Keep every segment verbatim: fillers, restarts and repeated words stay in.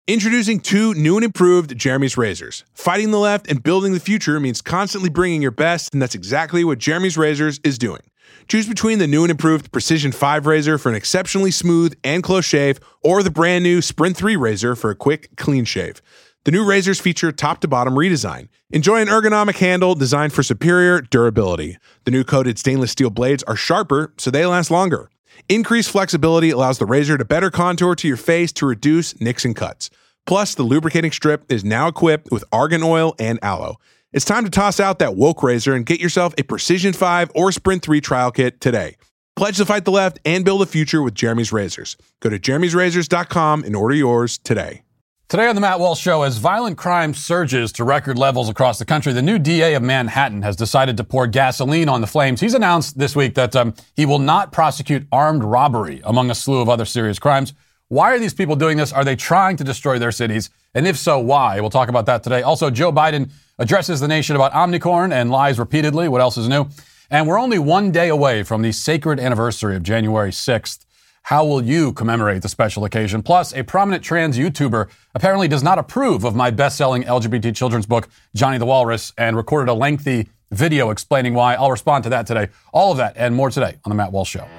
Introducing two new and improved Jeremy's razors. Fighting the left and building the future means constantly bringing your best, and that's exactly what Jeremy's Razors is doing. Choose between the new and improved Precision five razor for an exceptionally smooth and close shave, or the brand new Sprint three razor for a quick, clean shave. The new razors feature top-to-bottom redesign. Enjoy an ergonomic handle designed for superior durability. The new coated stainless steel blades are sharper, so they last longer. Increased flexibility allows the razor to better contour to your face to reduce nicks and cuts. Plus, the lubricating strip is now equipped with argan oil and aloe. It's time to toss out that woke razor and get yourself a Precision five or Sprint three trial kit today. Pledge to fight the left and build a future with Jeremy's Razors. Go to jeremy's razors dot com and order yours today. Today on the Matt Walsh Show, as violent crime surges to record levels across the country, the new D A of Manhattan has decided to pour gasoline on the flames. He's announced this week that um, he will not prosecute armed robbery, among a slew of other serious crimes. Why are these people doing this? Are they trying to destroy their cities? And if so, why? We'll talk about that today. Also, Joe Biden addresses the nation about Omnicorn and lies repeatedly. What else is new? And we're only one day away from the sacred anniversary of January sixth. How will you commemorate the special occasion? Plus, a prominent trans YouTuber apparently does not approve of my best-selling L G B T children's book, Johnny the Walrus, and recorded a lengthy video explaining why. I'll respond to that today. All of that and more today on The Matt Walsh Show.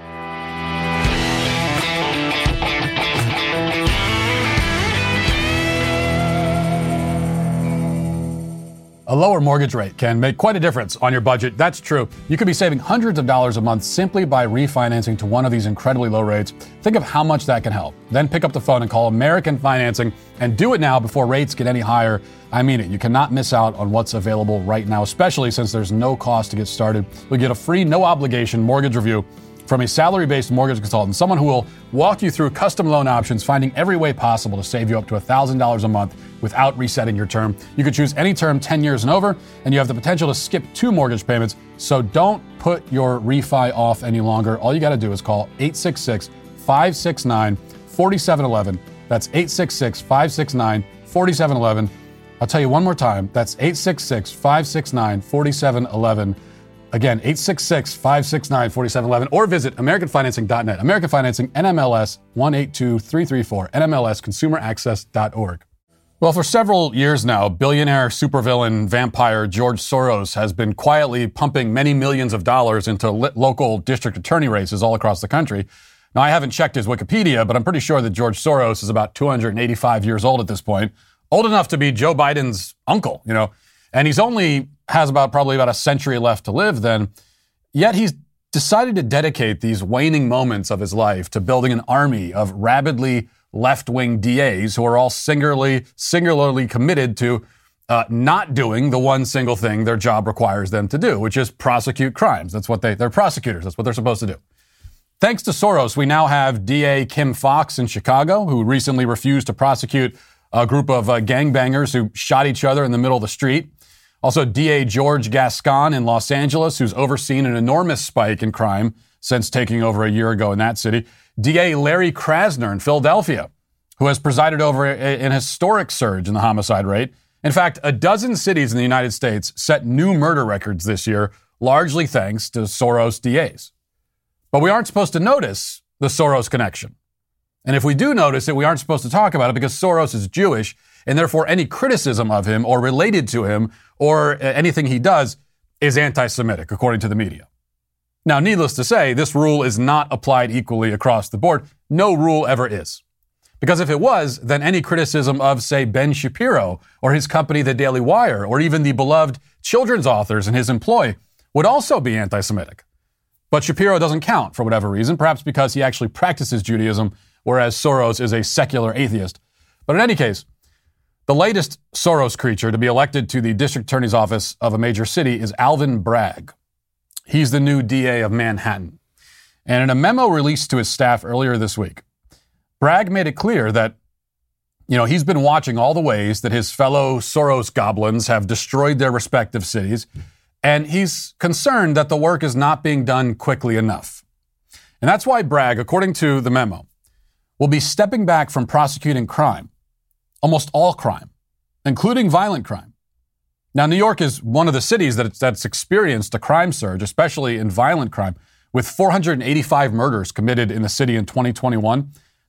A lower mortgage rate can make quite a difference on your budget. That's true. You could be saving hundreds of dollars a month simply by refinancing to one of these incredibly low rates. Think of how much that can help. Then pick up the phone and call American Financing, and do it now before rates get any higher. I mean it. You cannot miss out on what's available right now, especially since there's no cost to get started. You'll get a free, no obligation mortgage review from a salary-based mortgage consultant, someone who will walk you through custom loan options, finding every way possible to save you up to one thousand dollars a month without resetting your term. You could choose any term ten years and over, and you have the potential to skip two mortgage payments. So don't put your refi off any longer. All you got to do is call eight six six, five six nine, four seven one one. That's eight six six, five six nine, four seven one one. I'll tell you one more time. That's eight six six, five six nine, four seven one one. Again, eight six six, five six nine, four seven one one, or visit american financing dot net. American Financing, N M L S one eight two three three four, N M L S consumer access dot org. Well, for several years now, billionaire supervillain vampire George Soros has been quietly pumping many millions of dollars into li- local district attorney races all across the country. Now, I haven't checked his Wikipedia, but I'm pretty sure that George Soros is about two hundred eighty-five years old at this point, old enough to be Joe Biden's uncle, you know, and he's only has about probably about a century left to live then, yet he's decided to dedicate these waning moments of his life to building an army of rabidly left-wing D As who are all singularly, singularly committed to uh, not doing the one single thing their job requires them to do, which is prosecute crimes. That's what they, they're prosecutors. That's what they're supposed to do. Thanks to Soros, we now have D A Kim Foxx in Chicago, who recently refused to prosecute a group of uh, gangbangers who shot each other in the middle of the street. Also, D A George Gascon in Los Angeles, who's overseen an enormous spike in crime since taking over a year ago in that city. D A Larry Krasner in Philadelphia, who has presided over a, an historic surge in the homicide rate. In fact, a dozen cities in the United States set new murder records this year, largely thanks to Soros D As. But we aren't supposed to notice the Soros connection. And if we do notice it, we aren't supposed to talk about it because Soros is Jewish, and therefore any criticism of him or related to him or anything he does is anti-Semitic, according to the media. Now, needless to say, this rule is not applied equally across the board. No rule ever is. Because if it was, then any criticism of, say, Ben Shapiro or his company, The Daily Wire, or even the beloved children's authors in his employ would also be anti-Semitic. But Shapiro doesn't count for whatever reason, perhaps because he actually practices Judaism, whereas Soros is a secular atheist. But in any case, the latest Soros creature to be elected to the district attorney's office of a major city is Alvin Bragg. He's the new D A of Manhattan. And in a memo released to his staff earlier this week, Bragg made it clear that, you know, he's been watching all the ways that his fellow Soros goblins have destroyed their respective cities, and he's concerned that the work is not being done quickly enough. And that's why Bragg, according to the memo, will be stepping back from prosecuting crime, almost all crime, including violent crime. Now, New York is one of the cities that, that's experienced a crime surge, especially in violent crime, with four hundred eighty-five murders committed in the city in twenty twenty-one.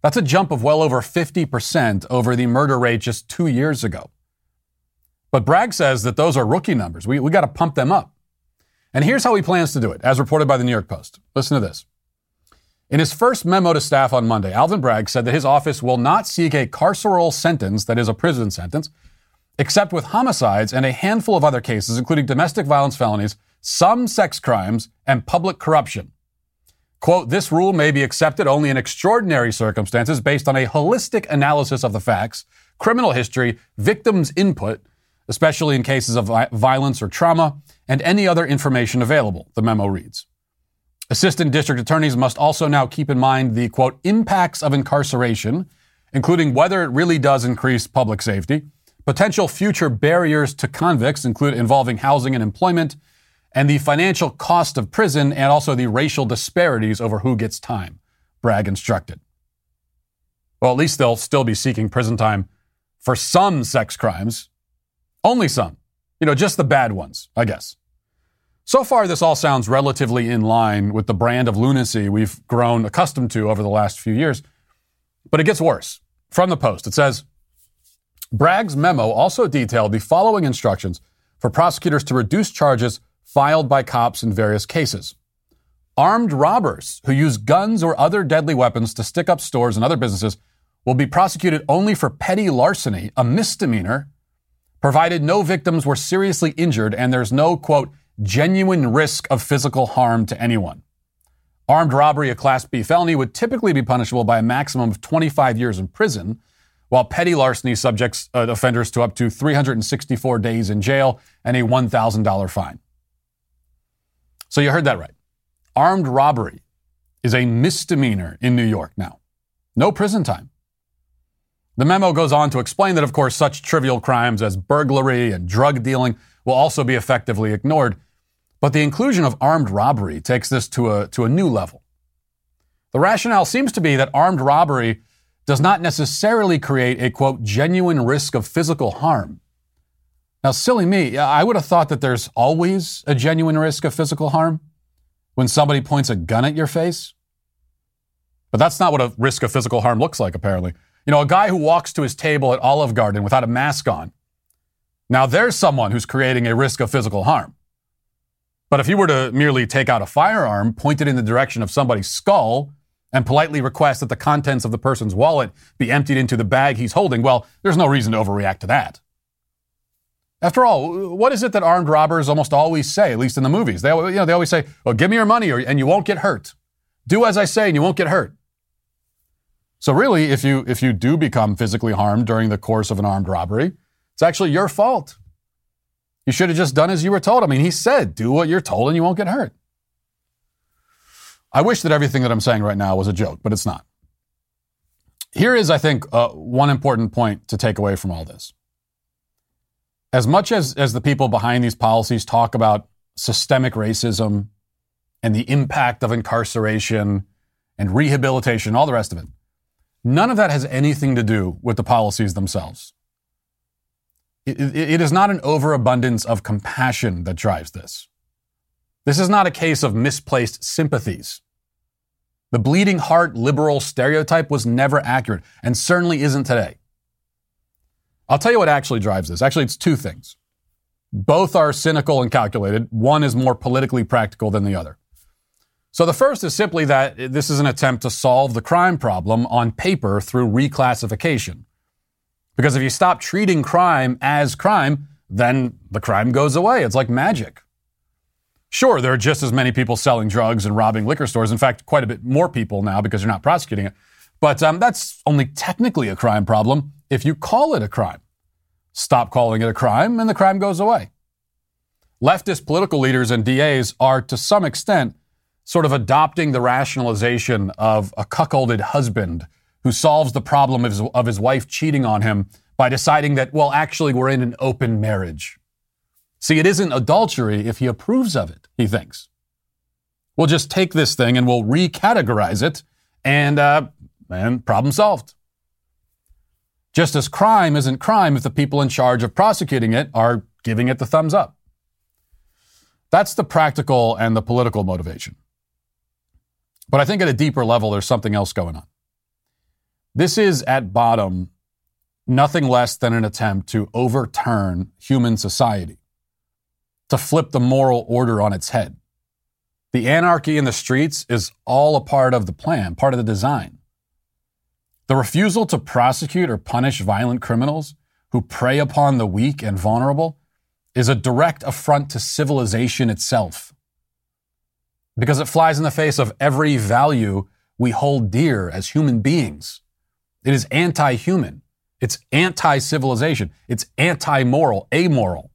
That's a jump of well over fifty percent over the murder rate just two years ago. But Bragg says that those are rookie numbers. We, we got to pump them up. And here's how he plans to do it, as reported by the New York Post. Listen to this. In his first memo to staff on Monday, Alvin Bragg said that his office will not seek a carceral sentence, that is a prison sentence, except with homicides and a handful of other cases, including domestic violence felonies, some sex crimes, and public corruption. Quote, this rule may be accepted only in extraordinary circumstances based on a holistic analysis of the facts, criminal history, victims' input, especially in cases of violence or trauma, and any other information available, the memo reads. Assistant district attorneys must also now keep in mind the, quote, impacts of incarceration, including whether it really does increase public safety, potential future barriers to convicts, include involving housing and employment, and the financial cost of prison, and also the racial disparities over who gets time, Bragg instructed. Well, at least they'll still be seeking prison time for some sex crimes. Only some. You know, just the bad ones, I guess. So far, this all sounds relatively in line with the brand of lunacy we've grown accustomed to over the last few years. But it gets worse. From the Post, it says, Bragg's memo also detailed the following instructions for prosecutors to reduce charges filed by cops in various cases. Armed robbers who use guns or other deadly weapons to stick up stores and other businesses will be prosecuted only for petty larceny, a misdemeanor, provided no victims were seriously injured and there's no, quote, genuine risk of physical harm to anyone. Armed robbery, a Class B felony, would typically be punishable by a maximum of twenty-five years in prison, while petty larceny subjects uh, offenders to up to three hundred sixty-four days in jail and a one thousand dollars fine. So you heard that right. Armed robbery is a misdemeanor in New York now. No prison time. The memo goes on to explain that, of course, such trivial crimes as burglary and drug dealing will also be effectively ignored. But the inclusion of armed robbery takes this to a, to a new level. The rationale seems to be that armed robbery does not necessarily create a, quote, genuine risk of physical harm. Now, silly me, I would have thought that there's always a genuine risk of physical harm when somebody points a gun at your face. But that's not what a risk of physical harm looks like, apparently. You know, a guy who walks to his table at Olive Garden without a mask on. Now, there's someone who's creating a risk of physical harm. But if you were to merely take out a firearm, point it in the direction of somebody's skull, and politely request that the contents of the person's wallet be emptied into the bag he's holding, well, there's no reason to overreact to that. After all, what is it that armed robbers almost always say, at least in the movies? They, you know, they always say, well, give me your money or, and you won't get hurt. Do as I say and you won't get hurt. So really, if you if you do become physically harmed during the course of an armed robbery, it's actually your fault. You should have just done as you were told. I mean, he said, do what you're told and you won't get hurt. I wish that everything that I'm saying right now was a joke, but it's not. Here is, I think, uh, one important point to take away from all this. As much as, as the people behind these policies talk about systemic racism and the impact of incarceration and rehabilitation, all the rest of it, none of that has anything to do with the policies themselves. It, it, it is not an overabundance of compassion that drives this. This is not a case of misplaced sympathies. The bleeding heart liberal stereotype was never accurate and certainly isn't today. I'll tell you what actually drives this. Actually, it's two things. Both are cynical and calculated. One is more politically practical than the other. So the first is simply that this is an attempt to solve the crime problem on paper through reclassification. Because if you stop treating crime as crime, then the crime goes away. It's like magic. Sure, there are just as many people selling drugs and robbing liquor stores. In fact, quite a bit more people now because you're not prosecuting it. But um, that's only technically a crime problem if you call it a crime. Stop calling it a crime and the crime goes away. Leftist political leaders and D As are, to some extent, sort of adopting the rationalization of a cuckolded husband who solves the problem of his, of his wife cheating on him by deciding that, well, actually, we're in an open marriage. See, it isn't adultery if he approves of it, he thinks. We'll just take this thing and we'll recategorize it and, uh, and problem solved. Just as crime isn't crime if the people in charge of prosecuting it are giving it the thumbs up. That's the practical and the political motivation. But I think at a deeper level, there's something else going on. This is, at bottom, nothing less than an attempt to overturn human society, to flip the moral order on its head. The anarchy in the streets is all a part of the plan, part of the design. The refusal to prosecute or punish violent criminals who prey upon the weak and vulnerable is a direct affront to civilization itself, because it flies in the face of every value we hold dear as human beings. It is anti-human. It's anti-civilization. It's anti-moral, amoral.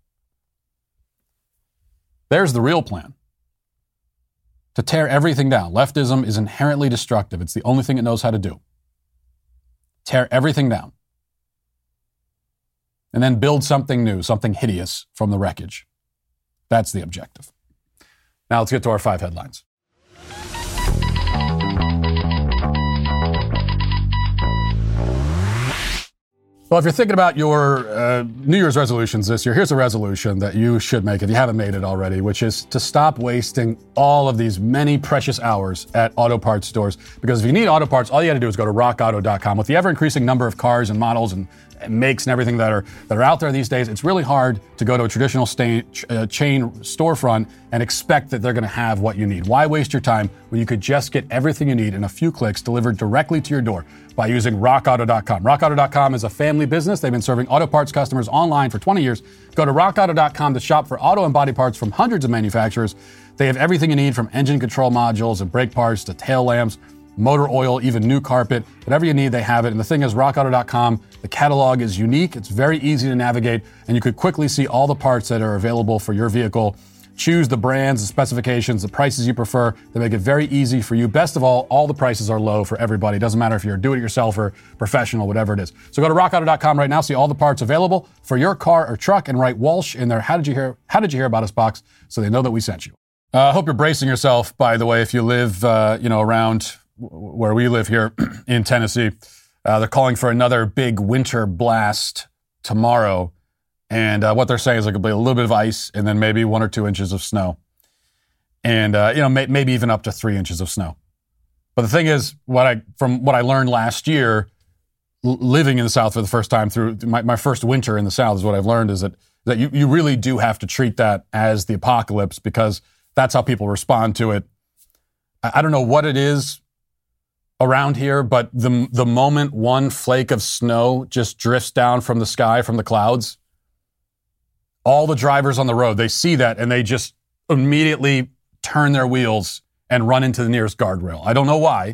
There's the real plan. To tear everything down. Leftism is inherently destructive. It's the only thing it knows how to do. Tear everything down. And then build something new, something hideous from the wreckage. That's the objective. Now let's get to our five headlines. Well, if you're thinking about your uh, New Year's resolutions this year, here's a resolution that you should make if you haven't made it already, which is to stop wasting all of these many precious hours at auto parts stores. Because if you need auto parts, all you got to do is go to rock auto dot com. With the ever-increasing number of cars and models and, and makes and everything that are that are out there these days, it's really hard to go to a traditional stain, uh, chain storefront and expect that they're going to have what you need. Why waste your time when you could just get everything you need in a few clicks delivered directly to your door by using rock auto dot com. rock auto dot com is a family business. They've been serving auto parts customers online for twenty years. Go to rock auto dot com to shop for auto and body parts from hundreds of manufacturers. They have everything you need, from engine control modules and brake parts to tail lamps, motor oil, even new carpet. Whatever you need, they have it. And the thing is, rock auto dot com, the catalog is unique. It's very easy to navigate, and you could quickly see all the parts that are available for your vehicle. Choose the brands, the specifications, the prices you prefer. They make it very easy for you. Best of all, all the prices are low for everybody. It doesn't matter if you're a do-it-yourselfer, professional, whatever it is. So go to rock auto dot com right now, see all the parts available for your car or truck, and write Walsh in their How Did You Hear, How Did You Hear About Us box so they know that we sent you. I uh, hope you're bracing yourself, by the way, if you live uh, you know, around where we live here in Tennessee. Uh, they're calling for another big winter blast tomorrow. And uh, what they're saying is there could be a little bit of ice and then maybe one or two inches of snow. And, uh, you know, may, maybe even up to three inches of snow. But the thing is, what I from what I learned last year, l- living in the South for the first time through my, my first winter in the South, is what I've learned is that, that you, you really do have to treat that as the apocalypse, because that's how people respond to it. I, I don't know what it is around here, but the the moment one flake of snow just drifts down from the sky, from the clouds, all the drivers on the road, they see that and they just immediately turn their wheels and run into the nearest guardrail. I don't know why.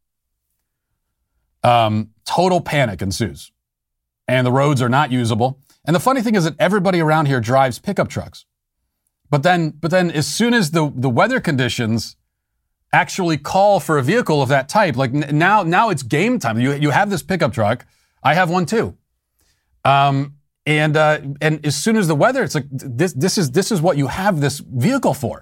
Um, total panic ensues. And the roads are not usable. And the funny thing is that everybody around here drives pickup trucks. But then, but then as soon as the, the weather conditions actually call for a vehicle of that type, like n- now, now it's game time. You, you have this pickup truck. I have one too. Um, And uh, and as soon as the weather, it's like this this is this is what you have this vehicle for.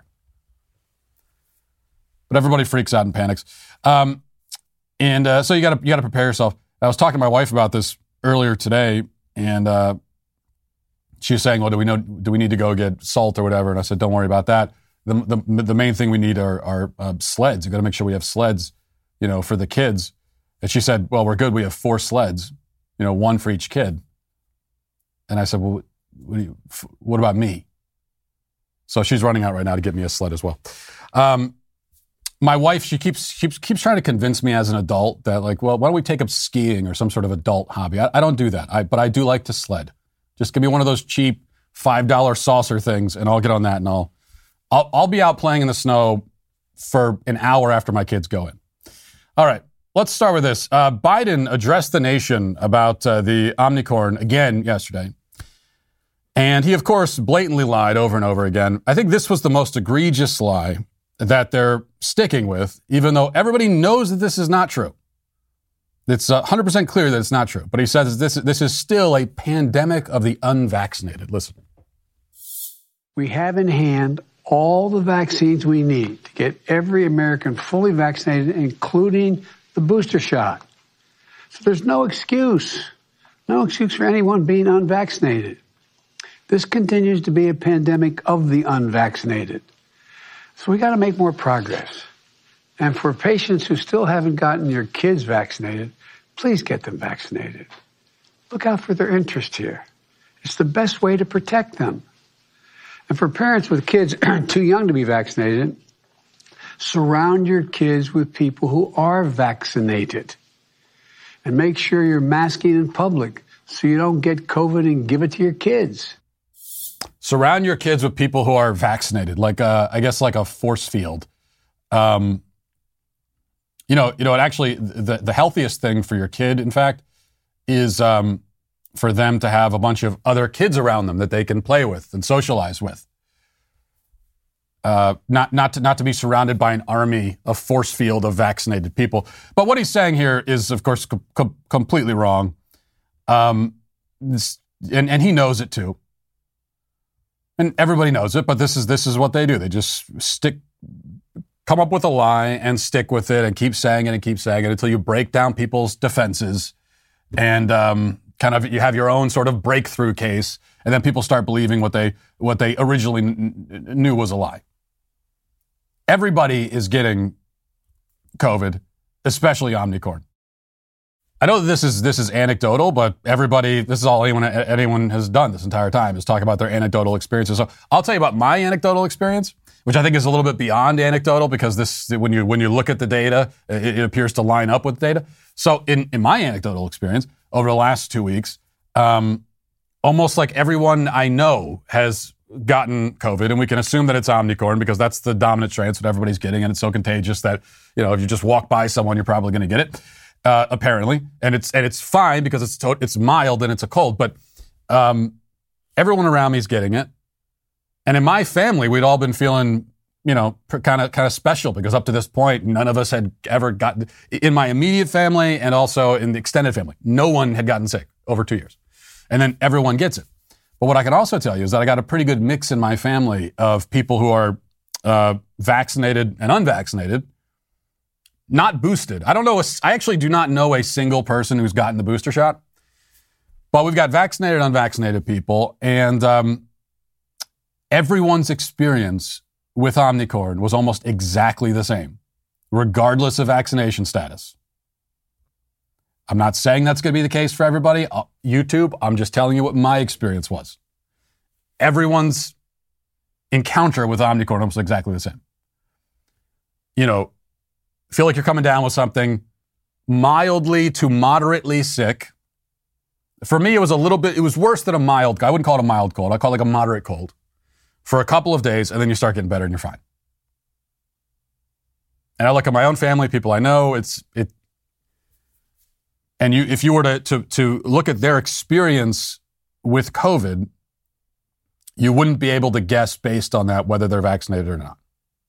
But everybody freaks out and panics, um, and uh, so you got to you got to prepare yourself. I was talking to my wife about this earlier today, and uh, she was saying, "Well, do we know? Do we need to go get salt or whatever?" And I said, "Don't worry about that. The the, the main thing we need are, are uh, sleds. You got to make sure we have sleds, you know, for the kids." And she said, "Well, we're good. We have four sleds, you know, one for each kid." And I said, well, what, do you, what about me? So she's running out right now to get me a sled as well. Um, my wife, she keeps, keeps keeps trying to convince me as an adult that, like, well, why don't we take up skiing or some sort of adult hobby? I, I don't do that, I, but I do like to sled. Just give me one of those cheap five dollar saucer things, and I'll get on that, and I'll, I'll, I'll be out playing in the snow for an hour after my kids go in. All right. Let's start with this. Uh, Biden addressed the nation about uh, the Omicron again yesterday. And he, of course, blatantly lied over and over again. I think this was the most egregious lie that they're sticking with, even though everybody knows that this is not true. It's one hundred percent clear that it's not true. But he says this, this is still a pandemic of the unvaccinated. Listen. We have in hand all the vaccines we need to get every American fully vaccinated, including the booster shot. So there's no excuse, no excuse for anyone being unvaccinated. This continues to be a pandemic of the unvaccinated. So we got to make more progress. And for patients who still haven't gotten your kids vaccinated, please get them vaccinated. Look out for their interest here. It's the best way to protect them. And for parents with kids too young to be vaccinated, surround your kids with people who are vaccinated. And make sure you're masking in public so you don't get COVID and give it to your kids. Surround your kids with people who are vaccinated, like a, I guess like a force field. Um, you know, you know, it actually, the, the healthiest thing for your kid, in fact, is um, for them to have a bunch of other kids around them that they can play with and socialize with. Uh, not not to not to be surrounded by an army, a force field of vaccinated people. But what he's saying here is, of course, com- com- completely wrong. Um, this, and, and he knows it too. And everybody knows it, but this is this is what they do. They just stick, come up with a lie and stick with it and keep saying it and keep saying it until you break down people's defenses and um, kind of you have your own sort of breakthrough case, and then people start believing what they what they originally n- knew was a lie. Everybody is getting COVID, especially Omicron. I know that this is this is anecdotal, but everybody, this is all anyone anyone has done this entire time is talk about their anecdotal experiences. So I'll tell you about my anecdotal experience, which I think is a little bit beyond anecdotal because this, when you when you look at the data, it, it appears to line up with data. So in, in my anecdotal experience over the last two weeks, um, almost like everyone I know has gotten COVID, and we can assume that it's Omicron because that's the dominant strain. It's what everybody's getting, and it's so contagious that, you know, if you just walk by someone, you're probably going to get it, uh, apparently. And it's and it's fine because it's to- it's mild and it's a cold, but um, everyone around me is getting it. And in my family, we'd all been feeling, you know, kind of kind of special because up to this point, none of us had ever gotten, in my immediate family and also in the extended family, no one had gotten sick over two years. And then everyone gets it. But what I can also tell you is that I got a pretty good mix in my family of people who are uh, vaccinated and unvaccinated, not boosted. I don't know. A, I actually do not know a single person who's gotten the booster shot. But we've got vaccinated and unvaccinated people, and um, everyone's experience with Omicron was almost exactly the same, regardless of vaccination status. I'm not saying that's going to be the case for everybody. Uh, YouTube, I'm just telling you what my experience was. Everyone's encounter with Omicron was exactly the same. You know, feel like you're coming down with something mildly to moderately sick. For me, it was a little bit, it was worse than a mild, I wouldn't call it a mild cold. I call it like a moderate cold for a couple of days, and then you start getting better and you're fine. And I look at my own family, people I know, it's, it, and you, if you were to, to, to look at their experience with COVID, you wouldn't be able to guess based on that whether they're vaccinated or not.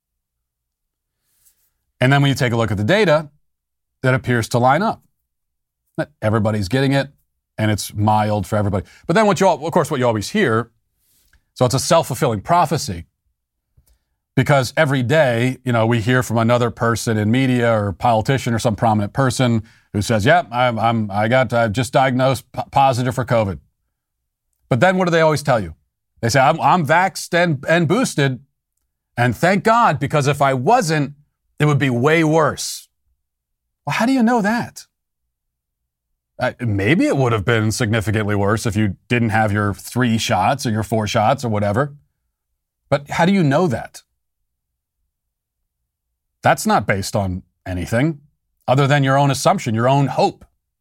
And then when you take a look at the data, that appears to line up. That everybody's getting it, and it's mild for everybody. But then what you all, of course, what you always hear, so it's a self-fulfilling prophecy. Because every day, you know, we hear from another person in media or politician or some prominent person who says, "Yep, yeah, I'm, I'm, I got, I just diagnosed p- positive for COVID." But then what do they always tell you? They say, "I'm, I'm vaxxed and, and boosted, and thank God, because if I wasn't, it would be way worse." Well, how do you know that? Uh, maybe it would have been significantly worse if you didn't have your three shots or your four shots or whatever. But how do you know that? That's not based on anything other than your own assumption, your own hope.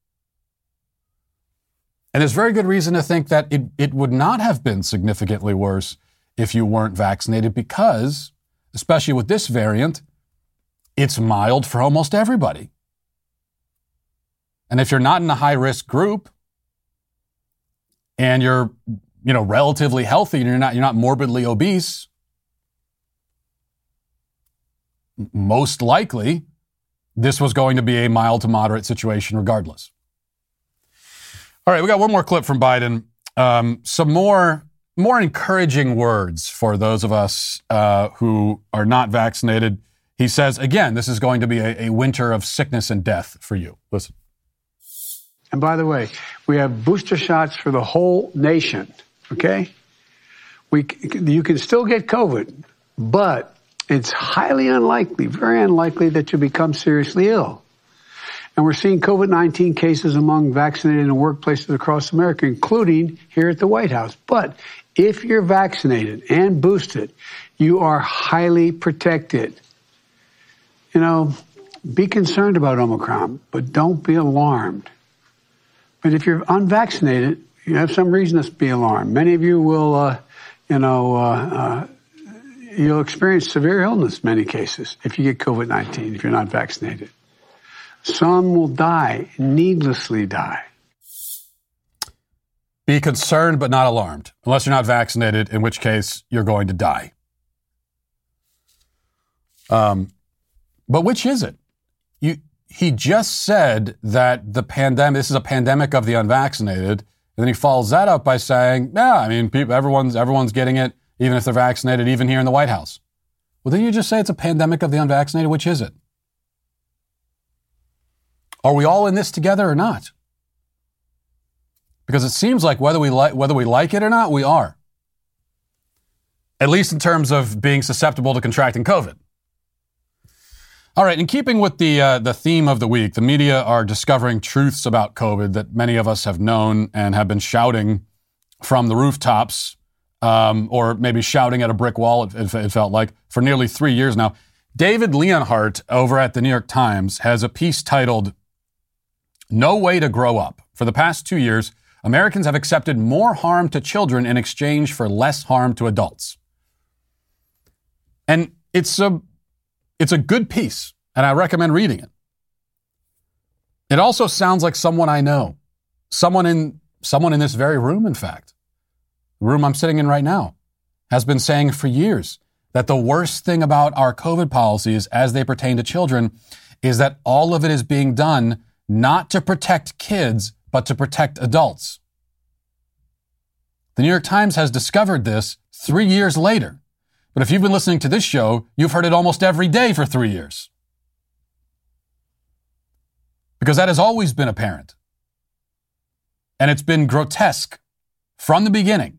And there's very good reason to think that it, it would not have been significantly worse if you weren't vaccinated because, especially with this variant, it's mild for almost everybody. And if you're not in a high-risk group and you're, you know, relatively healthy and you're not, you're not morbidly obese, most likely, this was going to be a mild to moderate situation regardless. All right, we got one more clip from Biden. Um, some more, more encouraging words for those of us uh, who are not vaccinated. He says, again, this is going to be a, a winter of sickness and death for you. Listen. And by the way, we have booster shots for the whole nation, okay? We, you can still get COVID, but it's highly unlikely, very unlikely that you become seriously ill. And we're seeing COVID nineteen cases among vaccinated in workplaces across America, including here at the White House. But if you're vaccinated and boosted, you are highly protected. You know, be concerned about Omicron, but don't be alarmed. But if you're unvaccinated, you have some reason to be alarmed. Many of you will, uh, you know, uh, uh, you'll experience severe illness in many cases if you get COVID nineteen, if you're not vaccinated. Some will die, needlessly die. Be concerned but not alarmed, unless you're not vaccinated, in which case you're going to die. Um, but which is it? You, he just said that the pandemic, this is a pandemic of the unvaccinated, and then he follows that up by saying, yeah, I mean, people, everyone's, everyone's getting it, even if they're vaccinated, even here in the White House. Well, didn't you just say it's a pandemic of the unvaccinated? Which is it? Are we all in this together or not? Because it seems like whether we like whether we like it or not, we are. At least in terms of being susceptible to contracting COVID. All right, in keeping with the uh, the theme of the week, the media are discovering truths about COVID that many of us have known and have been shouting from the rooftops, um, or maybe shouting at a brick wall, it, it, it felt like, for nearly three years now. David Leonhardt over at the New York Times has a piece titled, "No Way to Grow Up. For the past two years, Americans have accepted more harm to children in exchange for less harm to adults." And it's a, it's a good piece, and I recommend reading it. It also sounds like someone I know, someone in, someone in this very room, in fact, the room I'm sitting in right now, has been saying for years that the worst thing about our COVID policies as they pertain to children is that all of it is being done not to protect kids, but to protect adults. The New York Times has discovered this three years later. But if you've been listening to this show, you've heard it almost every day for three years. Because that has always been apparent. And it's been grotesque from the beginning.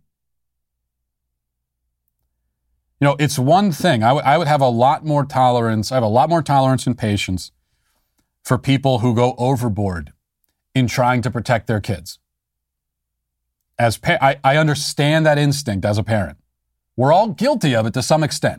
You know, it's one thing. I, w- I would have a lot more tolerance. I have a lot more tolerance and patience for people who go overboard in trying to protect their kids. As pa- I, I understand that instinct as a parent. We're all guilty of it to some extent.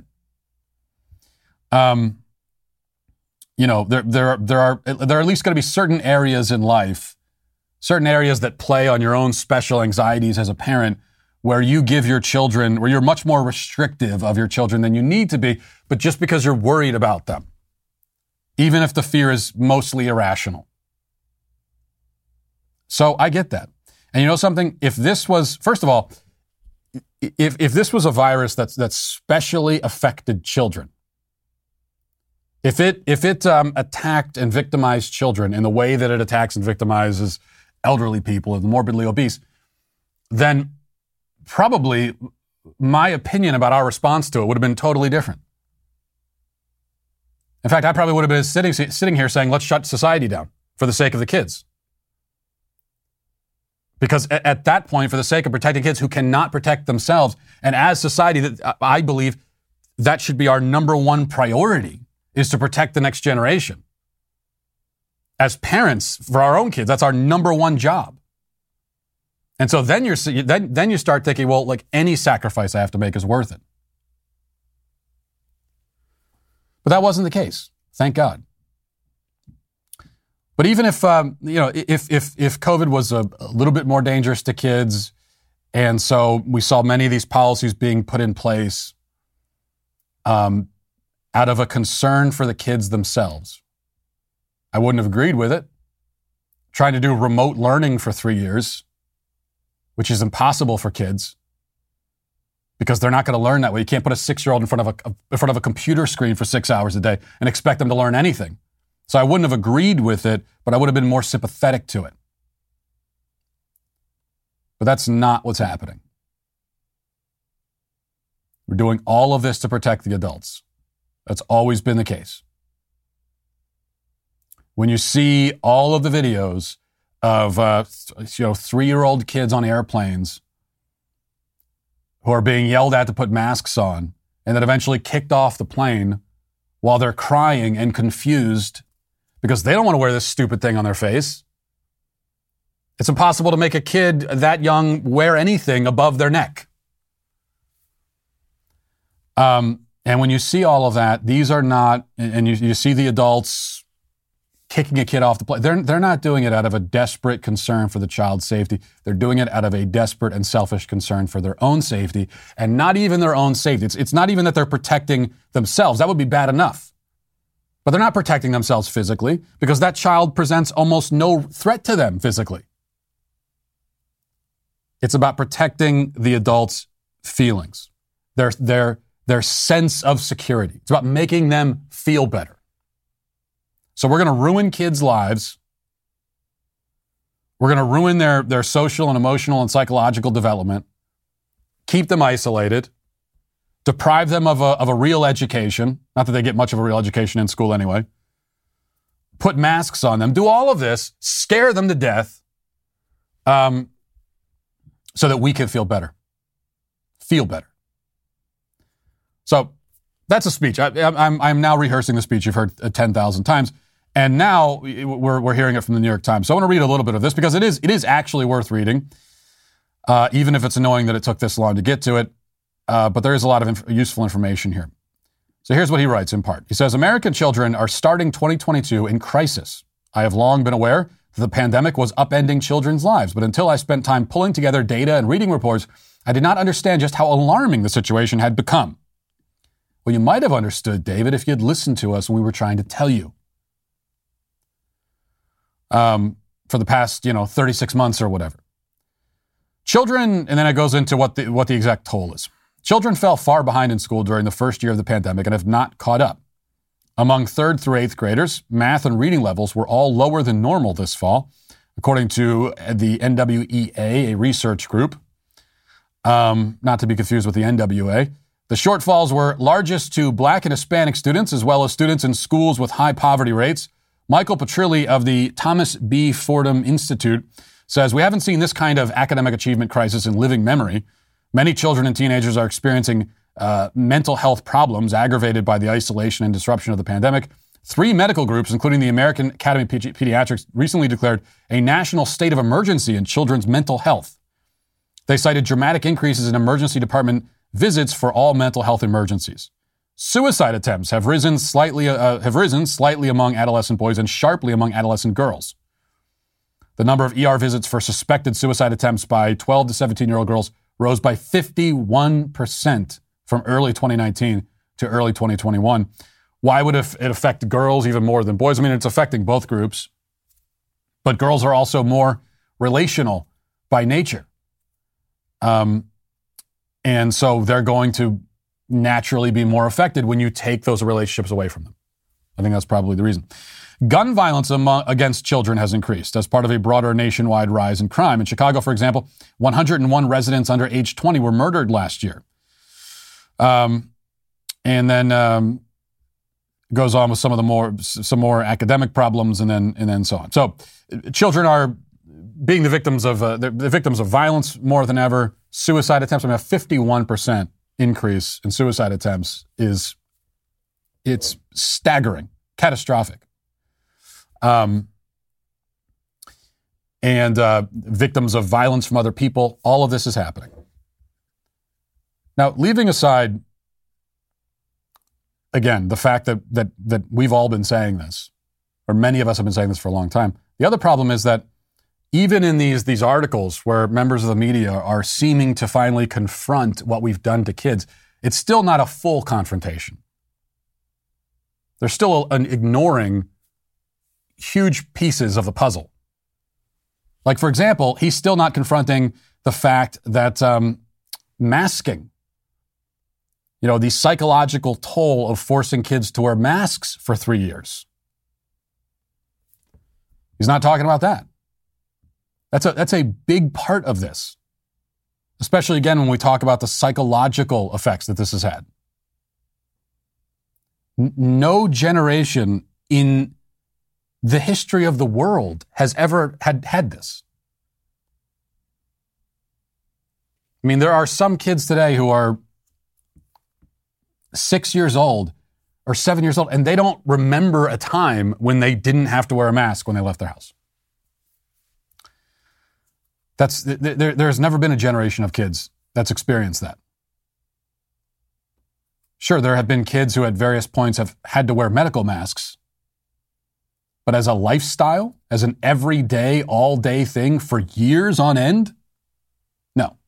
Um, you know, there there are, there are there are at least going to be certain areas in life, certain areas that play on your own special anxieties as a parent, where you give your children, where you're much more restrictive of your children than you need to be, but just because you're worried about them, even if the fear is mostly irrational. So I get that. And you know something? If this was, first of all, if if this was a virus that's that's specially affected children, if it if it um, attacked and victimized children in the way that it attacks and victimizes elderly people and the morbidly obese, then probably my opinion about our response to it would have been totally different. In fact, I probably would have been sitting sitting here saying, let's shut society down for the sake of the kids. Because at that point, for the sake of protecting kids who cannot protect themselves, and as society, that I believe that should be our number one priority, is to protect the next generation. As parents, for our own kids, that's our number one job. And so then you're then then you start thinking, well, like any sacrifice I have to make is worth it. But that wasn't the case, thank God. But even if, um, you know, if if if COVID was a, a little bit more dangerous to kids, and so we saw many of these policies being put in place um, out of a concern for the kids themselves, I wouldn't have agreed with it. Trying to do remote learning for three years, which is impossible for kids, because they're not going to learn that way. You can't put a six-year-old in front of a in front of a computer screen for six hours a day and expect them to learn anything. So I wouldn't have agreed with it, but I would have been more sympathetic to it. But that's not what's happening. We're doing all of this to protect the adults. That's always been the case. When you see all of the videos of uh, you know three-year-old kids on airplanes who are being yelled at to put masks on and then eventually kicked off the plane while they're crying and confused because they don't want to wear this stupid thing on their face. It's impossible to make a kid that young wear anything above their neck. Um, and when you see all of that, these are not, and you, you see the adults kicking a kid off the plane. They're, they're not doing it out of a desperate concern for the child's safety. They're doing it out of a desperate and selfish concern for their own safety, and not even their own safety. It's, it's not even that they're protecting themselves. That would be bad enough. But they're not protecting themselves physically because that child presents almost no threat to them physically. It's about protecting the adult's feelings, their, their, their sense of security. It's about making them feel better. So we're going to ruin kids' lives. We're going to ruin their, their social and emotional and psychological development, keep them isolated, deprive them of a, of a real education, not that they get much of a real education in school anyway, put masks on them, do all of this, scare them to death, um, so that we can feel better. Feel better. So that's a speech. I, I'm, I'm now rehearsing the speech you've heard ten thousand times. And now we're, we're hearing it from the New York Times. So I want to read a little bit of this because it is, it is actually worth reading, uh, even if it's annoying that it took this long to get to it. Uh, but there is a lot of inf- useful information here. So here's what he writes in part. He says, American children are starting twenty twenty-two in crisis. I have long been aware that the pandemic was upending children's lives, but until I spent time pulling together data and reading reports, I did not understand just how alarming the situation had become. Well, you might have understood, David, if you had listened to us when we were trying to tell you. Um, for the past, you know, thirty-six months or whatever. Children, and then it goes into what the, what the exact toll is. Children fell far behind in school during the first year of the pandemic and have not caught up. Among third through eighth graders, math and reading levels were all lower than normal this fall, according to the N W E A, a research group. Um, not to be confused with the N W A. The shortfalls were largest to Black and Hispanic students, as well as students in schools with high poverty rates. Michael Petrilli of the Thomas B. Fordham Institute says, we haven't seen this kind of academic achievement crisis in living memory. Many children and teenagers are experiencing uh, mental health problems aggravated by the isolation and disruption of the pandemic. Three medical groups, including the American Academy of Pedi- Pediatrics, recently declared a national state of emergency in children's mental health. They cited dramatic increases in emergency department visits for all mental health emergencies. Suicide attempts have risen slightly uh, have risen slightly among adolescent boys and sharply among adolescent girls. The number of E R visits for suspected suicide attempts by twelve to seventeen-year-old girls rose by fifty-one percent from early twenty nineteen to early twenty twenty-one. Why would it affect girls even more than boys? I mean, it's affecting both groups. But girls are also more relational by nature. Um, and so they're going to naturally be more affected when you take those relationships away from them. I think that's probably the reason. Gun violence among, against children has increased as part of a broader nationwide rise in crime. In Chicago, for example, one hundred one residents under age twenty were murdered last year. Um, and then um, goes on with some of the more some more academic problems, and then and then so on. So, children are being the victims of uh, the, the victims of violence more than ever. Suicide attempts. I mean, a fifty-one percent increase in suicide attempts is it's staggering, catastrophic. Um, and uh, victims of violence from other people, all of this is happening. Now, leaving aside, again, the fact that that that we've all been saying this, or many of us have been saying this for a long time, the other problem is that even in these, these articles where members of the media are seeming to finally confront what we've done to kids, it's still not a full confrontation. They're still an ignoring huge pieces of the puzzle. Like, for example, he's still not confronting the fact that um, masking, you know, the psychological toll of forcing kids to wear masks for three years. He's not talking about that. That's a, that's a big part of this, especially, again, when we talk about the psychological effects that this has had. N- no generation in the history of the world has ever had, had this. I mean, there are some kids today who are six years old or seven years old, and they don't remember a time when they didn't have to wear a mask when they left their house. That's there, there's never been a generation of kids that's experienced that. Sure, there have been kids who at various points have had to wear medical masks, but as a lifestyle, as an everyday, all-day thing for years on end, no.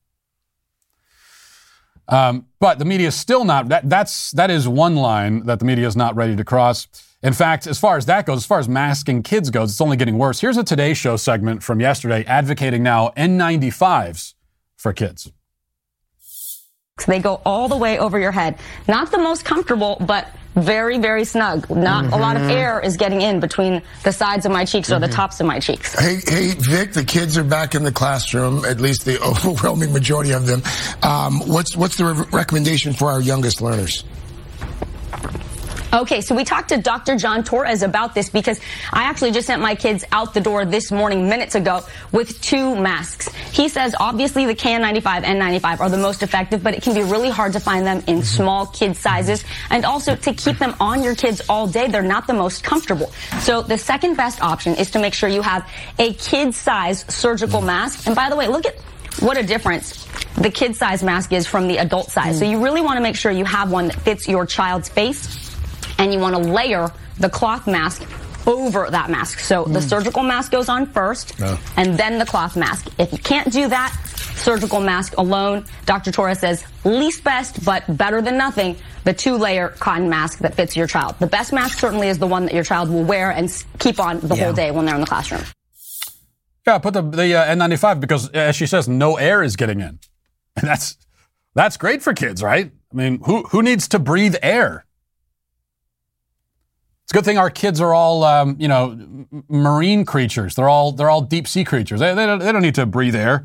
Um, but the media is still not, that, that's, that is one line that the media is not ready to cross. In fact, as far as that goes, as far as masking kids goes, it's only getting worse. Here's a Today Show segment from yesterday advocating now N ninety-fives for kids. They go all the way over your head. Not the most comfortable, but very, very snug. Not mm-hmm. a lot of air is getting in between the sides of my cheeks mm-hmm. or the tops of my cheeks. Hey, hey, Vic, the kids are back in the classroom, at least the overwhelming majority of them. Um, what's, what's the re- recommendation for our youngest learners? Okay, so we talked to Doctor John Torres about this because I actually just sent my kids out the door this morning, minutes ago, with two masks. He says obviously the K N ninety-five, N ninety-five are the most effective, but it can be really hard to find them in small kid sizes. And also to keep them on your kids all day, they're not the most comfortable. So the second best option is to make sure you have a kid-size surgical mask. And by the way, look at what a difference the kid-size mask is from the adult size. So you really want to make sure you have one that fits your child's face. And you want to layer the cloth mask over that mask. So mm. the surgical mask goes on first, oh. and then the cloth mask. If you can't do that, surgical mask alone, Doctor Torres says least best, but better than nothing, the two-layer cotton mask that fits your child. The best mask certainly is the one that your child will wear and keep on the yeah. whole day when they're in the classroom. Yeah, put the, the uh, N ninety-five because, as she says, no air is getting in. And that's that's great for kids, right? I mean, who who needs to breathe air? It's a good thing our kids are all, um, you know, marine creatures. They're all they're all deep sea creatures. They they don't, they don't need to breathe air.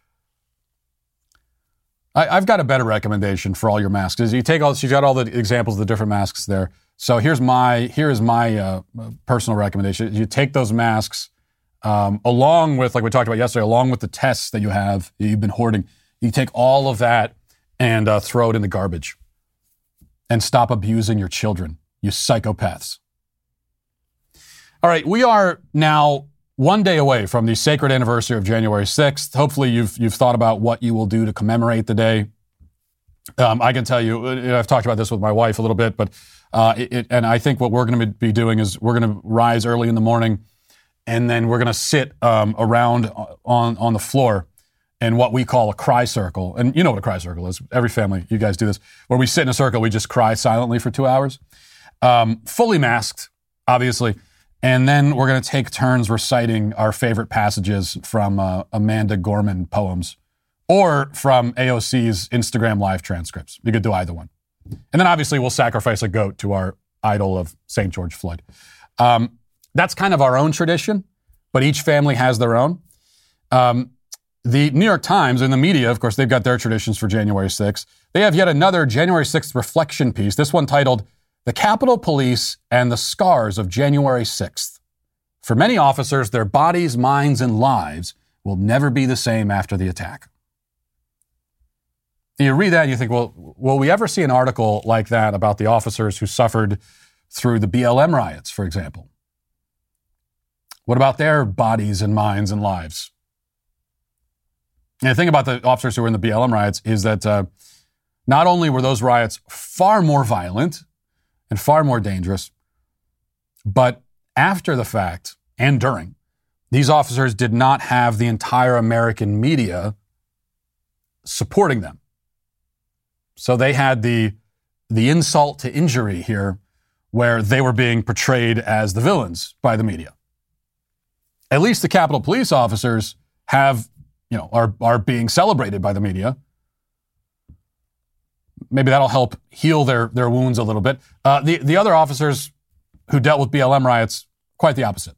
I, I've got a better recommendation for all your masks. Is you take all she's got all the examples of the different masks there. So here's my here is my uh, personal recommendation. You take those masks um, along with, like we talked about yesterday, along with the tests that you have that you've been hoarding. You take all of that and uh, throw it in the garbage, and stop abusing your children. You psychopaths. All right, we are now one day away from the sacred anniversary of January sixth. Hopefully you've you've thought about what you will do to commemorate the day. Um, I can tell you, I've talked about this with my wife a little bit, but uh, it, it, and I think what we're going to be doing is we're going to rise early in the morning, and then we're going to sit um, around on on the floor in what we call a cry circle. And you know what a cry circle is. Every family, you guys do this, where we sit in a circle, we just cry silently for two hours, um, fully masked, obviously. And then we're going to take turns reciting our favorite passages from uh, Amanda Gorman poems or from A O C's Instagram live transcripts. You could do either one. And then obviously we'll sacrifice a goat to our idol of Saint George Floyd. Um, that's kind of our own tradition, but each family has their own. Um, the New York Times and the media, of course, they've got their traditions for January sixth. They have yet another January sixth reflection piece, this one titled, "The Capitol Police and the Scars of January sixth. For many officers, their bodies, minds, and lives will never be the same after the attack." And you read that and you think, well, will we ever see an article like that about the officers who suffered through the B L M riots, for example? What about their bodies and minds and lives? And the thing about the officers who were in the B L M riots is that uh, not only were those riots far more violent and far more dangerous, but after the fact and during, these officers did not have the entire American media supporting them. So they had the, the insult to injury here where they were being portrayed as the villains by the media. At least the Capitol Police officers have, you know, are, are being celebrated by the media. Maybe that'll help heal their, their wounds a little bit. Uh, the, the other officers who dealt with B L M riots, quite the opposite.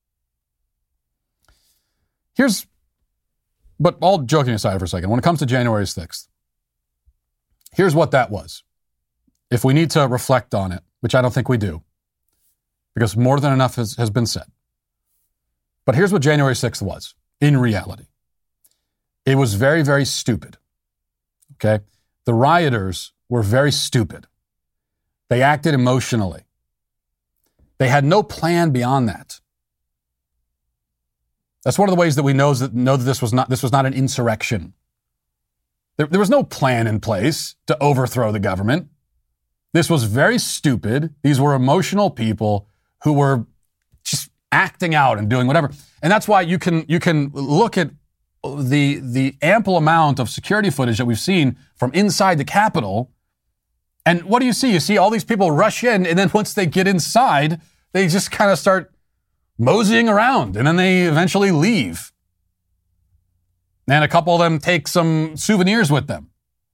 Here's, but all joking aside for a second, when it comes to January sixth, here's what that was. If we need to reflect on it, which I don't think we do, because more than enough has, has been said. But here's what January sixth was, in reality. It was very, very stupid. Okay? The rioters were very stupid. They acted emotionally. They had no plan beyond that. That's one of the ways that we know that, know that this was not this was not an insurrection. There, there was no plan in place to overthrow the government. This was very stupid. These were emotional people who were just acting out and doing whatever. And that's why you can you can look at the the ample amount of security footage that we've seen from inside the Capitol. And what do you see? You see all these people rush in, and then once they get inside, they just kind of start moseying around, and then they eventually leave. And a couple of them take some souvenirs with them.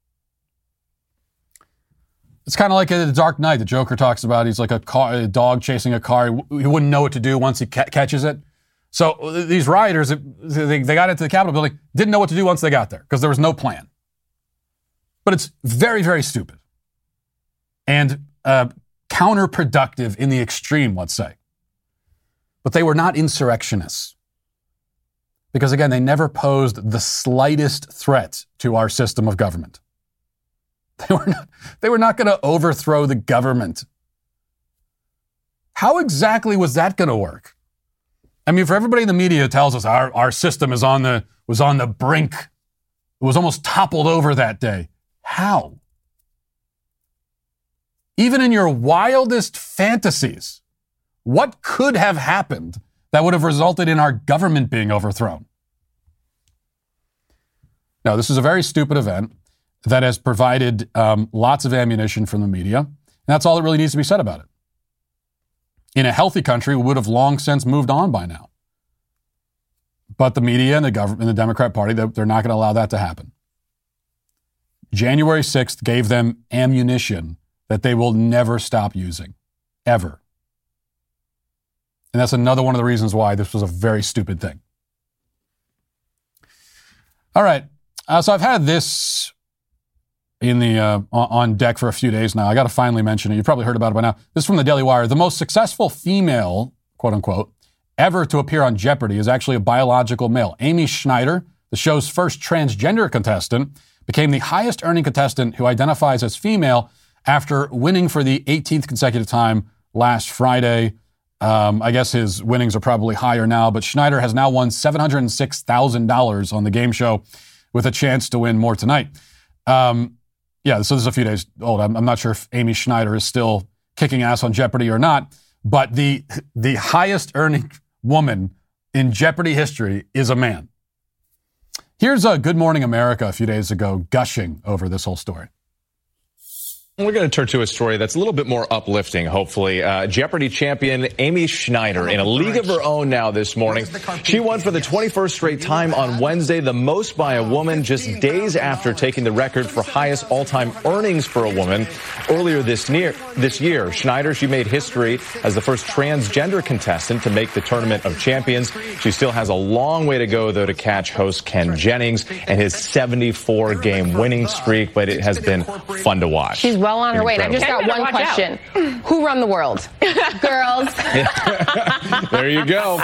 It's kind of like a Dark Knight. The Joker talks about he's like a, car, a dog chasing a car. He wouldn't know what to do once he ca- catches it. So these rioters, they, they got into the Capitol building, didn't know what to do once they got there because there was no plan. But it's very, very stupid and uh, counterproductive in the extreme, let's say. But they were not insurrectionists. Because again, they never posed the slightest threat to our system of government. They were not, they were not going to overthrow the government. How exactly was that going to work? I mean, for everybody in the media who tells us our, our system is on the, was on the brink, it was almost toppled over that day. How? Even in your wildest fantasies, what could have happened that would have resulted in our government being overthrown? Now, this is a very stupid event that has provided um, lots of ammunition from the media, and that's all that really needs to be said about it. In a healthy country, we would have long since moved on by now. But the media and the government and the Democrat Party, they're not going to allow that to happen. January sixth gave them ammunition that they will never stop using, ever. And that's another one of the reasons why this was a very stupid thing. All right. Uh, so I've had this in the uh, on deck for a few days now. I got to finally mention it. You've probably heard about it by now. This is from the Daily Wire. The most successful female, quote unquote, ever to appear on Jeopardy is actually a biological male. Amy Schneider, the show's first transgender contestant, became the highest earning contestant who identifies as female after winning for the eighteenth consecutive time last Friday. Um, I guess his winnings are probably higher now, but Schneider has now won seven hundred six thousand dollars on the game show with a chance to win more tonight. Um, yeah, so this is a few days old. I'm, I'm not sure if Amy Schneider is still kicking ass on Jeopardy or not, but the the highest earning woman in Jeopardy history is a man. Here's a Good Morning America a few days ago gushing over this whole story. We're going to turn to a story that's a little bit more uplifting, hopefully. Uh, Jeopardy champion Amy Schneider in a league of her own now this morning. She won for the twenty-first straight time on Wednesday, the most by a woman, just days after taking the record for highest all-time earnings for a woman earlier this year. This year, Schneider, she made history as the first transgender contestant to make the Tournament of Champions. She still has a long way to go, though, to catch host Ken Jennings and his seventy-four game winning streak, but it has been fun to watch. She's well on her way. And I just got one question. Out. Who run the world? Girls. There you go.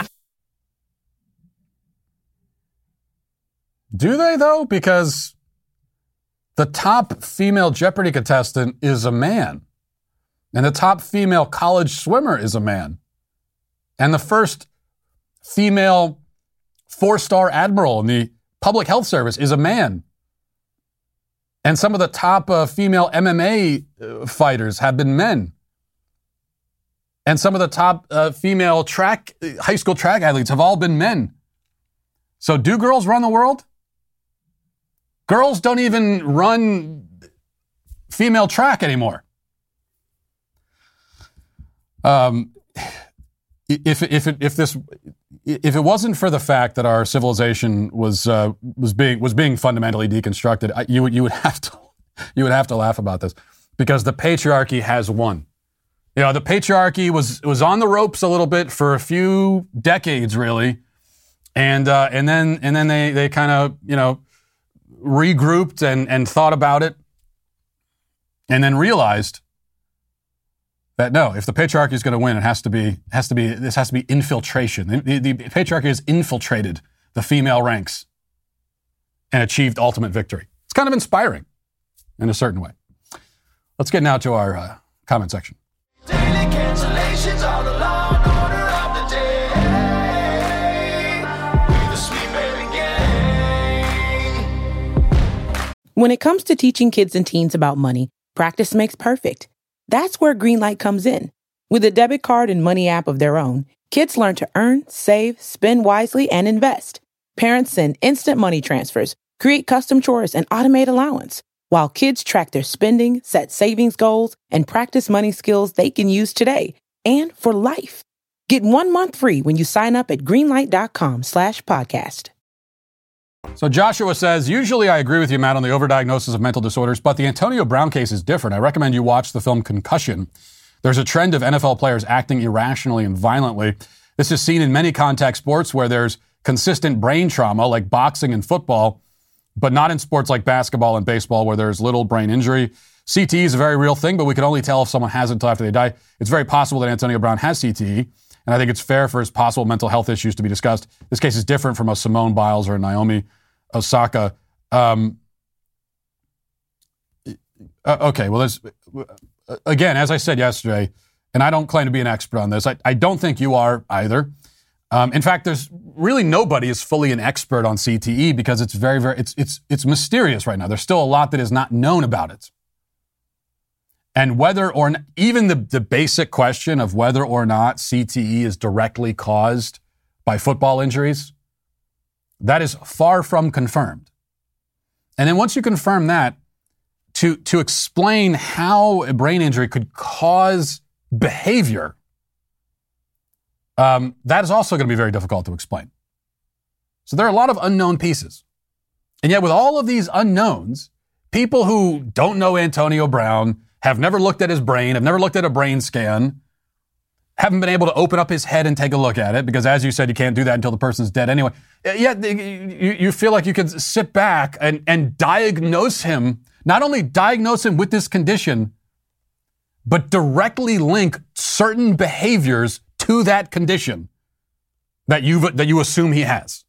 Do they, though? Because the top female Jeopardy contestant is a man. And the top female college swimmer is a man. And the first female four-star admiral in the public health service is a man. And some of the top uh, female M M A uh, fighters have been men. And some of the top uh, female track, high school track athletes have all been men. So do girls run the world? Girls don't even run female track anymore. Um, if if it, if this if it wasn't for the fact that our civilization was uh, was being was being fundamentally deconstructed, you would you would have to you would have to laugh about this, because the patriarchy has won. You know, the patriarchy was was on the ropes a little bit for a few decades, really, and uh, and then and then they they kind of you know regrouped and and thought about it, and then realized that no, if the patriarchy is going to win, it has to be has to be this has to be infiltration. The, the, the patriarchy has infiltrated the female ranks and achieved ultimate victory. It's kind of inspiring in a certain way. Let's get now to our uh, comment section. Daily cancellations are the law and order of the day. With a sweet baby gang. When it comes to teaching kids and teens about money, practice makes perfect. That's where Greenlight comes in. With a debit card and money app of their own, kids learn to earn, save, spend wisely, and invest. Parents send instant money transfers, create custom chores, and automate allowance, while kids track their spending, set savings goals, and practice money skills they can use today and for life. Get one month free when you sign up at greenlight.com slash podcast. So Joshua says, usually I agree with you, Matt, on the overdiagnosis of mental disorders, but the Antonio Brown case is different. I recommend you watch the film Concussion. There's a trend of N F L players acting irrationally and violently. This is seen in many contact sports where there's consistent brain trauma, like boxing and football, but not in sports like basketball and baseball where there's little brain injury. C T E is a very real thing, but we can only tell if someone has it until after they die. It's very possible that Antonio Brown has C T E, and I think it's fair for his possible mental health issues to be discussed. This case is different from a Simone Biles or a Naomi Osaka. Um, uh, okay, well, there's... Again, as I said yesterday, and I don't claim to be an expert on this, I, I don't think you are either. Um, in fact, there's really nobody is fully an expert on C T E because it's very, very, it's it's it's mysterious right now. There's still a lot that is not known about it. And whether or not, even the, the basic question of whether or not C T E is directly caused by football injuries, that is far from confirmed. And then once you confirm that, To, to explain how a brain injury could cause behavior, um, that is also going to be very difficult to explain. So there are a lot of unknown pieces. And yet with all of these unknowns, people who don't know Antonio Brown, have never looked at his brain, have never looked at a brain scan, haven't been able to open up his head and take a look at it, because as you said, you can't do that until the person's dead anyway. Yet you, you feel like you could sit back and, and diagnose him. Not only diagnose him with this condition, but directly link certain behaviors to that condition that you that you assume he has.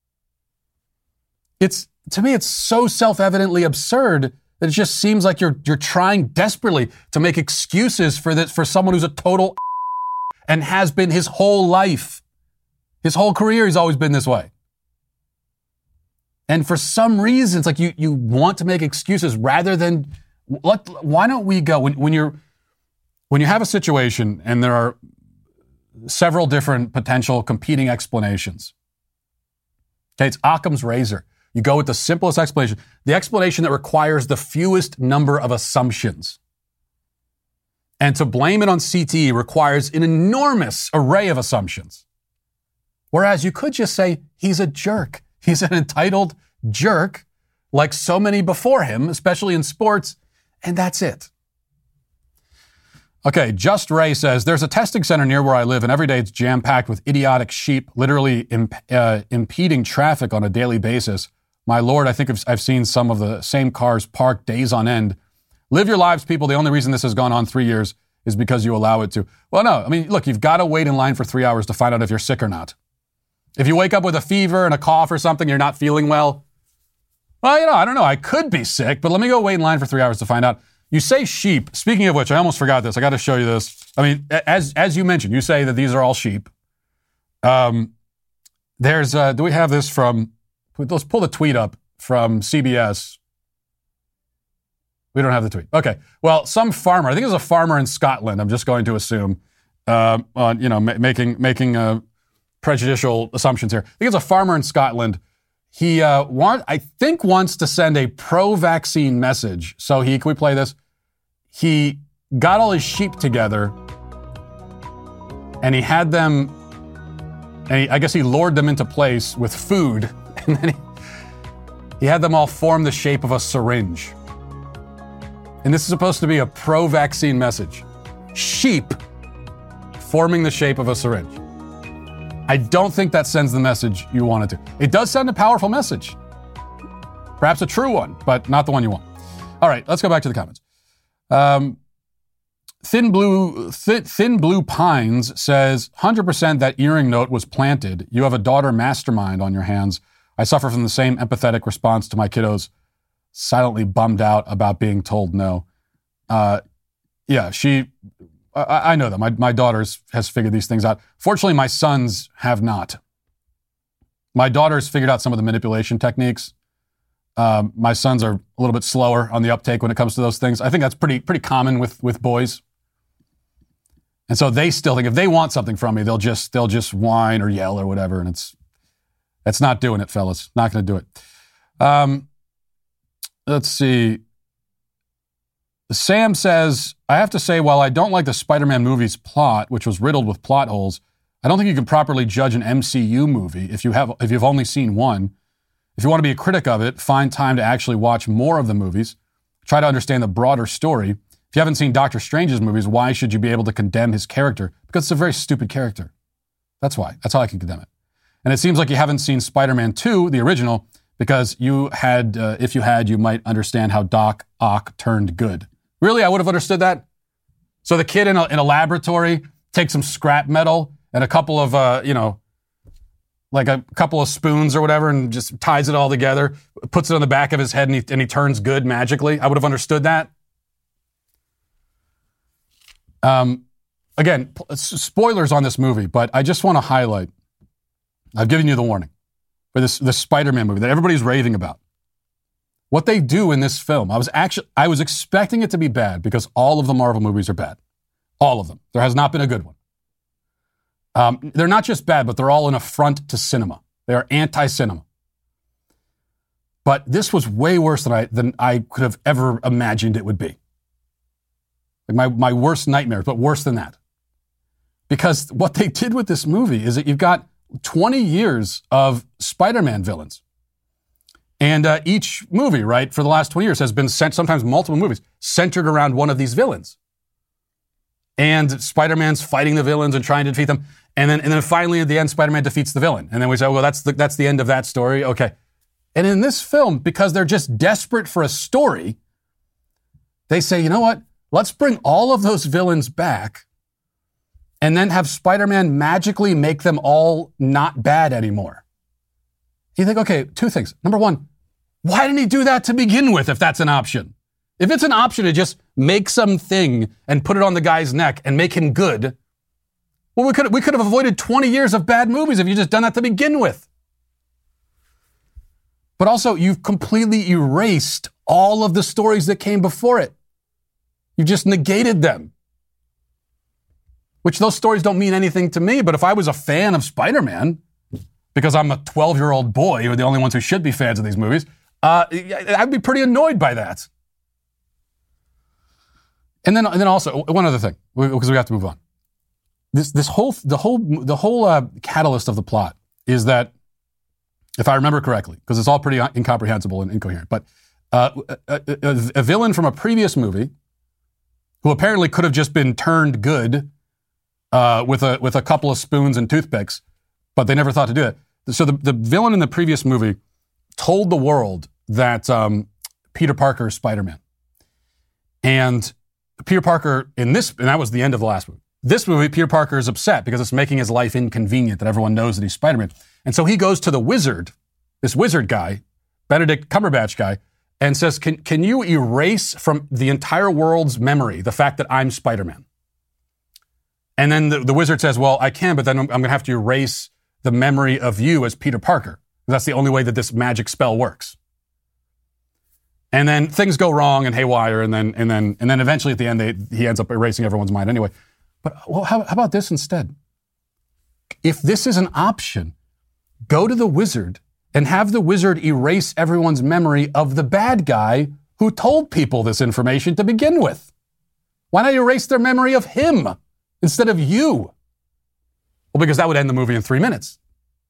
It's to me, it's so self-evidently absurd that it just seems like you're you're trying desperately to make excuses for this for someone who's a total and has been his whole life, his whole career. He's always been this way. And for some reason, it's like you, you want to make excuses rather than, let, why don't we go, when, when you're, when you have a situation and there are several different potential competing explanations. Okay, it's Occam's razor. You go with the simplest explanation, the explanation that requires the fewest number of assumptions. And to blame it on C T E requires an enormous array of assumptions. Whereas you could just say, he's a jerk. He's an entitled jerk, like so many before him, especially in sports, and that's it. Okay, Just Ray says, there's a testing center near where I live, and every day it's jam-packed with idiotic sheep literally imp- uh, impeding traffic on a daily basis. My Lord, I think I've, I've seen some of the same cars parked days on end. Live your lives, people. The only reason this has gone on three years is because you allow it to. Well, no, I mean, look, you've got to wait in line for three hours to find out if you're sick or not. If you wake up with a fever and a cough or something, you're not feeling well, well, you know, I don't know, I could be sick, but let me go wait in line for three hours to find out. You say sheep. Speaking of which, I almost forgot this. I got to show you this. I mean, as as you mentioned, you say that these are all sheep. Um, there's, uh, do we have this from, let's pull the tweet up from C B S. We don't have the tweet. Okay. Well, some farmer, I think it was a farmer in Scotland, I'm just going to assume, uh, on, you know, ma- making, making uh, prejudicial assumptions here. I think it's a farmer in Scotland. He, uh, want, I think, wants to send a pro-vaccine message. So he, can we play this? He got all his sheep together and he had them, and he, I guess he lured them into place with food, and then he, he had them all form the shape of a syringe. And this is supposed to be a pro-vaccine message. Sheep forming the shape of a syringe. I don't think that sends the message you want it to. It does send a powerful message. Perhaps a true one, but not the one you want. All right, let's go back to the comments. Um, Thin Blue Thin, Thin Blue Pines says, one hundred percent that earring note was planted. You have a daughter mastermind on your hands. I suffer from the same empathetic response to my kiddos silently bummed out about being told no. Uh, yeah, she, I, I know that. My, my daughter's has figured these things out. Fortunately, my sons have not. My daughter's figured out some of the manipulation techniques. Um, my sons are a little bit slower on the uptake when it comes to those things. I think that's pretty pretty common with, with boys. And so they still think if they want something from me, they'll just they'll just whine or yell or whatever, and it's that's not doing it, fellas. Not going to do it. Um, let's see. Sam says, I have to say, while I don't like the Spider-Man movie's plot, which was riddled with plot holes, I don't think you can properly judge an M C U movie if you have if you've only seen one. If you want to be a critic of it, find time to actually watch more of the movies. Try to understand the broader story. If you haven't seen Doctor Strange's movies, why should you be able to condemn his character? Because it's a very stupid character. That's why. That's how I can condemn it. And it seems like you haven't seen Spider-Man two, the original, because you had, uh, if you had, you might understand how Doc Ock turned good. Really? I would have understood that? So the kid in a, in a laboratory takes some scrap metal and a couple of, uh, you know, like a couple of spoons or whatever and just ties it all together, puts it on the back of his head and he, and he turns good magically. I would have understood that. Um, again, spoilers on this movie, but I just want to highlight, I've given you the warning for this, this Spider-Man movie that everybody's raving about. What they do in this film, I was actually, I was expecting it to be bad because all of the Marvel movies are bad. All of them. There has not been a good one. Um, they're not just bad, but they're all an affront to cinema. They are anti-cinema. But this was way worse than I, than I could have ever imagined it would be. Like my, my worst nightmares, but worse than that. Because what they did with this movie is that you've got twenty years of Spider-Man villains. And uh, each movie, right, for the last twenty years has been sent, sometimes multiple movies, centered around one of these villains. And Spider-Man's fighting the villains and trying to defeat them. And then and then finally at the end, Spider-Man defeats the villain. And then we say, well, that's the, that's the end of that story. Okay. And in this film, because they're just desperate for a story, they say, you know what? Let's bring all of those villains back and then have Spider-Man magically make them all not bad anymore. You think, okay, two things. Number one, why didn't he do that to begin with if that's an option? If it's an option to just make something and put it on the guy's neck and make him good, well, we could we could have avoided twenty years of bad movies if you just done that to begin with. But also, you've completely erased all of the stories that came before it. You just negated them. Which those stories don't mean anything to me, but if I was a fan of Spider-Man, because I'm a twelve-year-old boy, who are the only ones who should be fans of these movies, uh, I'd be pretty annoyed by that. And then, and then also one other thing, because we have to move on. This, this whole, the whole, the whole uh, catalyst of the plot is that, if I remember correctly, because it's all pretty incomprehensible and incoherent, but uh, a, a, a villain from a previous movie, who apparently could have just been turned good uh, with a with a couple of spoons and toothpicks, but they never thought to do it. So the, the villain in the previous movie told the world that um, Peter Parker is Spider-Man. And Peter Parker in this, and that was the end of the last movie. This movie, Peter Parker is upset because it's making his life inconvenient that everyone knows that he's Spider-Man. And so he goes to the wizard, this wizard guy, Benedict Cumberbatch guy, and says, can, can you erase from the entire world's memory the fact that I'm Spider-Man? And then the, the wizard says, well, I can, but then I'm, I'm going to have to erase the memory of you as Peter Parker. That's the only way that this magic spell works. And then things go wrong and haywire, and then and then and then eventually at the end, they, he ends up erasing everyone's mind anyway. But well, how, how about this instead? If this is an option, go to the wizard and have the wizard erase everyone's memory of the bad guy who told people this information to begin with. Why not erase their memory of him instead of you? Well, because that would end the movie in three minutes.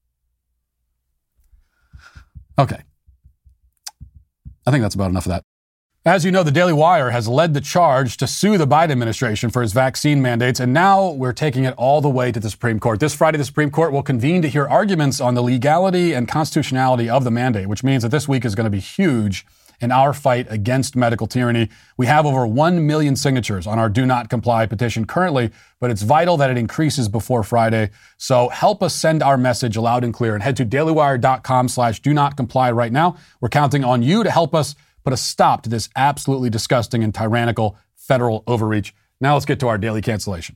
Okay. I think that's about enough of that. As you know, the Daily Wire has led the charge to sue the Biden administration for its vaccine mandates, and now we're taking it all the way to the Supreme Court. This Friday, the Supreme Court will convene to hear arguments on the legality and constitutionality of the mandate, which means that this week is going to be huge in our fight against medical tyranny. We have over one million signatures on our Do Not Comply petition currently, but it's vital that it increases before Friday. So help us send our message loud and clear and head to dailywire.com slash do not comply right now. We're counting on you to help us put a stop to this absolutely disgusting and tyrannical federal overreach. Now let's get to our daily cancellation.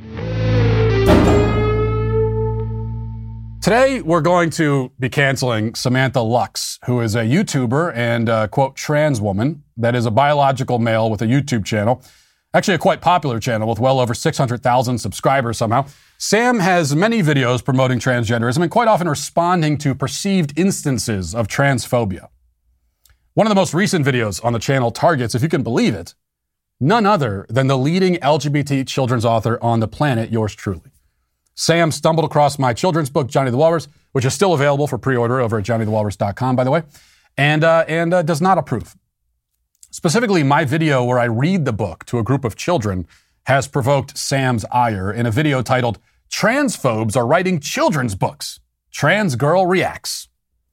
Today, we're going to be canceling Samantha Lux, who is a YouTuber and, uh, quote, trans woman that is a biological male with a YouTube channel. Actually, a quite popular channel with well over six hundred thousand subscribers somehow. Sam has many videos promoting transgenderism and quite often responding to perceived instances of transphobia. One of the most recent videos on the channel targets, if you can believe it, none other than the leading L G B T children's author on the planet, yours truly. Sam stumbled across my children's book, Johnny the Walrus, which is still available for pre-order over at johnny the walrus dot com, by the way, and, uh, and uh, does not approve. Specifically, my video where I read the book to a group of children has provoked Sam's ire in a video titled, Transphobes Are Writing Children's Books. Trans Girl Reacts.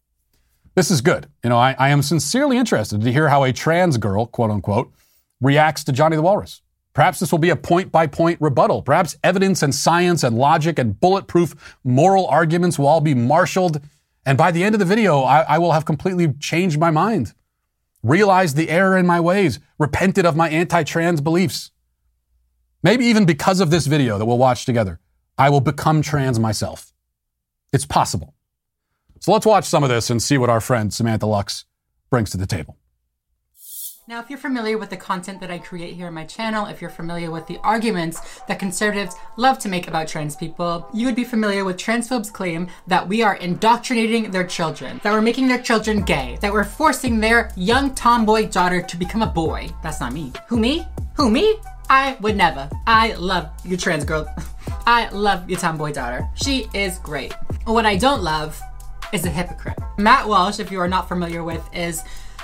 This is good. You know, I, I am sincerely interested to hear how a trans girl, quote unquote, reacts to Johnny the Walrus. Perhaps this will be a point-by-point rebuttal. Perhaps evidence and science and logic and bulletproof moral arguments will all be marshaled. And by the end of the video, I, I will have completely changed my mind. Realized the error in my ways, repented of my anti-trans beliefs. Maybe even because of this video that we'll watch together, I will become trans myself. It's possible. So let's watch some of this and see what our friend Samantha Lux brings to the table. Now, if you're familiar with the content that I create here on my channel, if you're familiar with the arguments that conservatives love to make about trans people, you would be familiar with transphobes' claim that we are indoctrinating their children, that we're making their children gay, that we're forcing their young tomboy daughter to become a boy. That's not me. Who, me? Who, me? I would never. I love you, trans girl. I love your tomboy daughter. She is great. What I don't love is a hypocrite. Matt Walsh, if you are not familiar with, is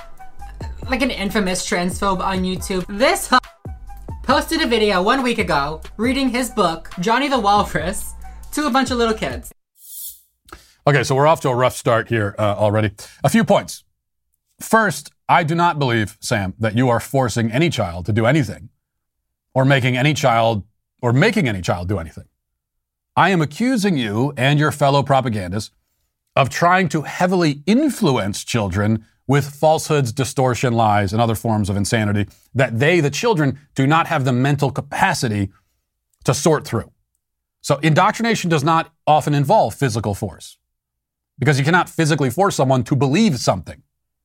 like an infamous transphobe on YouTube. This h- posted a video one week ago reading his book, Johnny the Walrus, to a bunch of little kids. Okay, so we're off to a rough start here uh, already. A few points. First, I do not believe, Sam, that you are forcing any child to do anything or making any child or making any child do anything. I am accusing you and your fellow propagandists of trying to heavily influence children with falsehoods, distortion, lies, and other forms of insanity that they, the children, do not have the mental capacity to sort through. So indoctrination does not often involve physical force because you cannot physically force someone to believe something.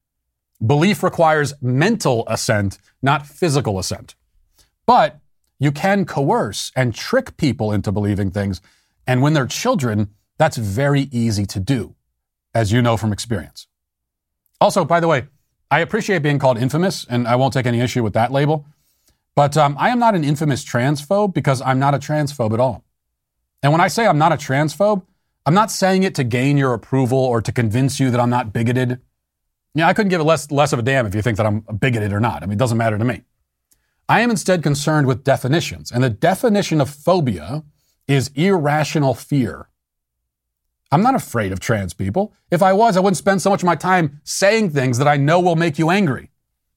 Belief requires mental assent, not physical assent. But you can coerce and trick people into believing things, and when they're children, that's very easy to do, as you know from experience. Also, by the way, I appreciate being called infamous, and I won't take any issue with that label. But um, I am not an infamous transphobe because I'm not a transphobe at all. And when I say I'm not a transphobe, I'm not saying it to gain your approval or to convince you that I'm not bigoted. Yeah, I couldn't give it less, less of a damn if you think that I'm bigoted or not. I mean, it doesn't matter to me. I am instead concerned with definitions. And the definition of phobia is irrational fear. I'm not afraid of trans people. If I was, I wouldn't spend so much of my time saying things that I know will make you angry.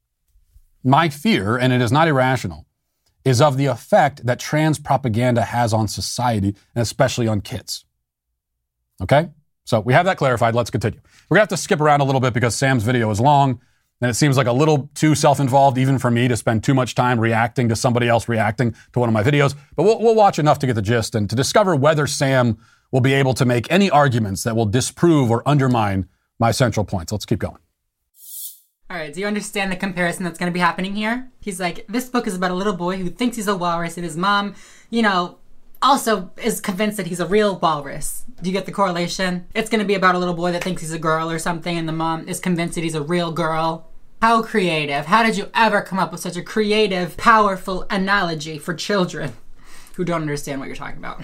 My fear, and it is not irrational, is of the effect that trans propaganda has on society, and especially on kids. Okay? So we have that clarified. Let's continue. We're going to have to skip around a little bit because Sam's video is long, and it seems like a little too self-involved even for me to spend too much time reacting to somebody else reacting to one of my videos. But we'll, we'll watch enough to get the gist and to discover whether Sam will be able to make any arguments that will disprove or undermine my central points. Let's keep going. All right, do you understand the comparison that's going to be happening here? He's like, this book is about a little boy who thinks he's a walrus, and his mom, you know, also is convinced that he's a real walrus. Do you get the correlation? It's going to be about a little boy that thinks he's a girl or something, and the mom is convinced that he's a real girl. How creative. How did you ever come up with such a creative, powerful analogy for children who don't understand what you're talking about?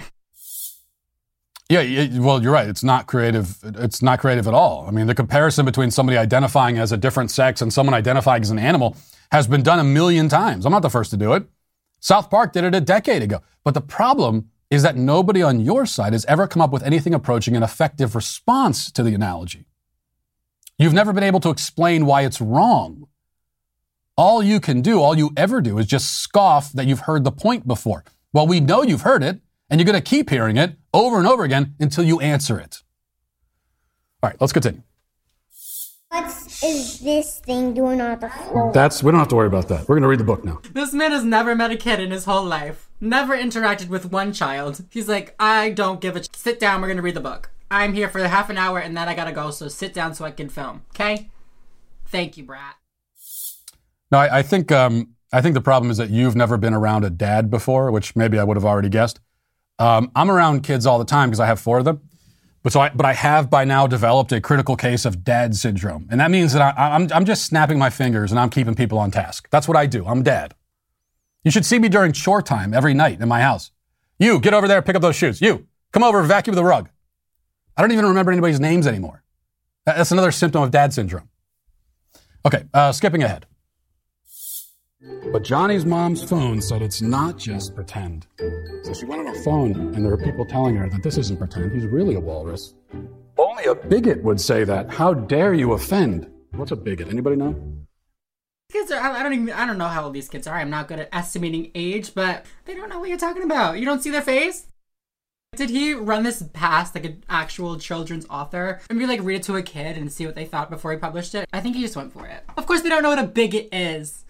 Yeah, well, you're right. It's not creative. It's not creative at all. I mean, the comparison between somebody identifying as a different sex and someone identifying as an animal has been done a million times. I'm not the first to do it. South Park did it a decade ago. But the problem is that nobody on your side has ever come up with anything approaching an effective response to the analogy. You've never been able to explain why it's wrong. All you can do, all you ever do, is just scoff that you've heard the point before. Well, we know you've heard it, and you're going to keep hearing it over and over again until you answer it. All right, let's continue. Let's is this thing doing on the floor? That's, we don't have to worry about that. We're going to read the book now. This man has never met a kid in his whole life. Never interacted with one child. He's like, I don't give a ch- sit down, we're going to read the book. I'm here for half an hour and then I gotta go, so sit down so I can film. Okay? Thank you, brat. No, I, I think um, I think the problem is that you've never been around a dad before, which maybe I would have already guessed. Um, I'm around kids all the time because I have four of them. But so I, but I have by now developed a critical case of dad syndrome. And that means that I, I'm, I'm just snapping my fingers and I'm keeping people on task. That's what I do. I'm dad. You should see me during chore time every night in my house. You, get over there, pick up those shoes. You, come over, vacuum the rug. I don't even remember anybody's names anymore. That's another symptom of dad syndrome. Okay, uh, skipping ahead. But Johnny's mom's phone said it's not just pretend. So she went on her phone, and there were people telling her that this isn't pretend. He's really a walrus. Only a bigot would say that. How dare you offend? What's a bigot? Anybody know? Kids are, I don't even, I don't know how old these kids are. I'm not good at estimating age, but they don't know what you're talking about. You don't see their face? Did he run this past like an actual children's author and be like read it to a kid and see what they thought before he published it? I think he just went for it. Of course they don't know what a bigot is.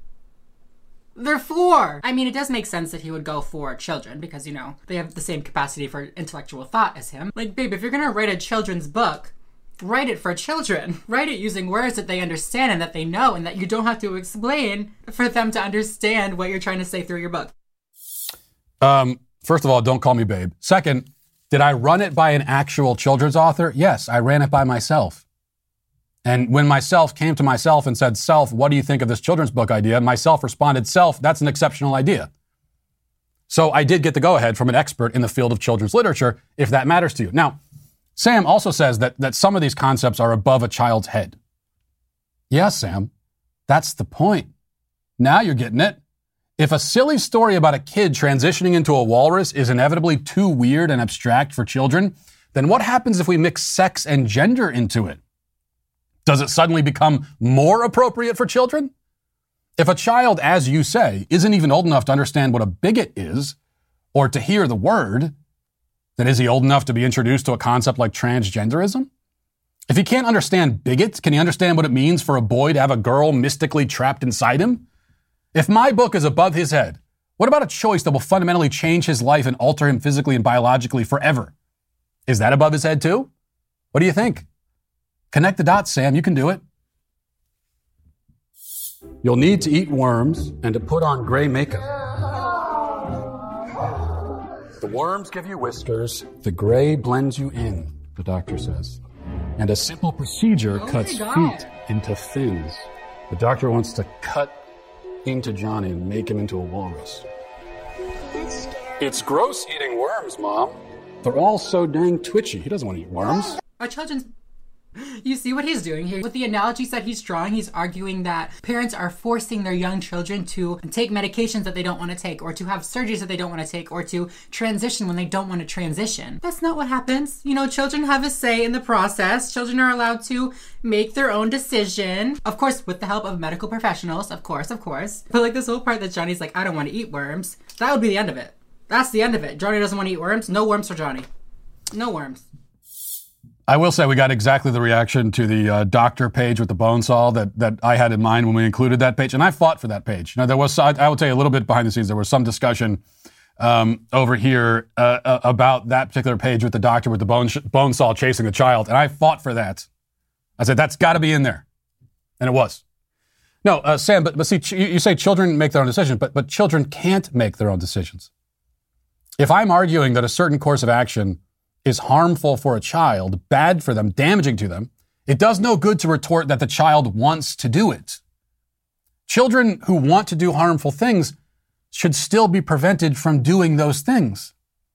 They're four. I mean, it does make sense that he would go for children because, you know, they have the same capacity for intellectual thought as him. Like, babe, if you're gonna write a children's book, write it for children. Write it using words that they understand and that they know and that you don't have to explain for them to understand what you're trying to say through your book. Um... First of all, don't call me babe. Second, did I run it by an actual children's author? Yes, I ran it by myself. And when myself came to myself and said, self, what do you think of this children's book idea? Myself responded, self, that's an exceptional idea. So I did get the go-ahead from an expert in the field of children's literature, if that matters to you. Now, Sam also says that, that some of these concepts are above a child's head. Yes, Sam, that's the point. Now you're getting it. If a silly story about a kid transitioning into a walrus is inevitably too weird and abstract for children, then what happens if we mix sex and gender into it? Does it suddenly become more appropriate for children? If a child, as you say, isn't even old enough to understand what a bigot is, or to hear the word, then is he old enough to be introduced to a concept like transgenderism? If he can't understand bigot, can he understand what it means for a boy to have a girl mystically trapped inside him? If my book is above his head, what about a choice that will fundamentally change his life and alter him physically and biologically forever? Is that above his head too? What do you think? Connect the dots, Sam. You can do it. You'll need to eat worms and to put on gray makeup. The worms give you whiskers. The gray blends you in, the doctor says. And a simple procedure Oh my cuts God. feet into fins. The doctor wants to cut into Johnny and make him into a walrus. It's gross eating worms, Mom. They're all so dang twitchy. He doesn't want to eat worms. Our children's... You see what he's doing here? With the analogies that he's drawing, he's arguing that parents are forcing their young children to take medications that they don't want to take, or to have surgeries that they don't want to take, or to transition when they don't want to transition. That's not what happens. You know, children have a say in the process. Children are allowed to make their own decision. Of course, with the help of medical professionals, of course, of course. But like this whole part that Johnny's like, I don't want to eat worms. That would be the end of it. That's the end of it. Johnny doesn't want to eat worms. No worms for Johnny. No worms. I will say we got exactly the reaction to the uh, doctor page with the bone saw that, that I had in mind when we included that page, and I fought for that page. Now, there was, I, I will tell you a little bit behind the scenes, there was some discussion um, over here uh, uh, about that particular page with the doctor with the bone, sh- bone saw chasing the child, and I fought for that. I said, that's got to be in there. And it was. No, uh, Sam, but, but see, ch- you, you say children make their own decisions, but, but children can't make their own decisions. If I'm arguing that a certain course of action is harmful for a child, bad for them, damaging to them, it does no good to retort that the child wants to do it. Children who want to do harmful things should still be prevented from doing those things.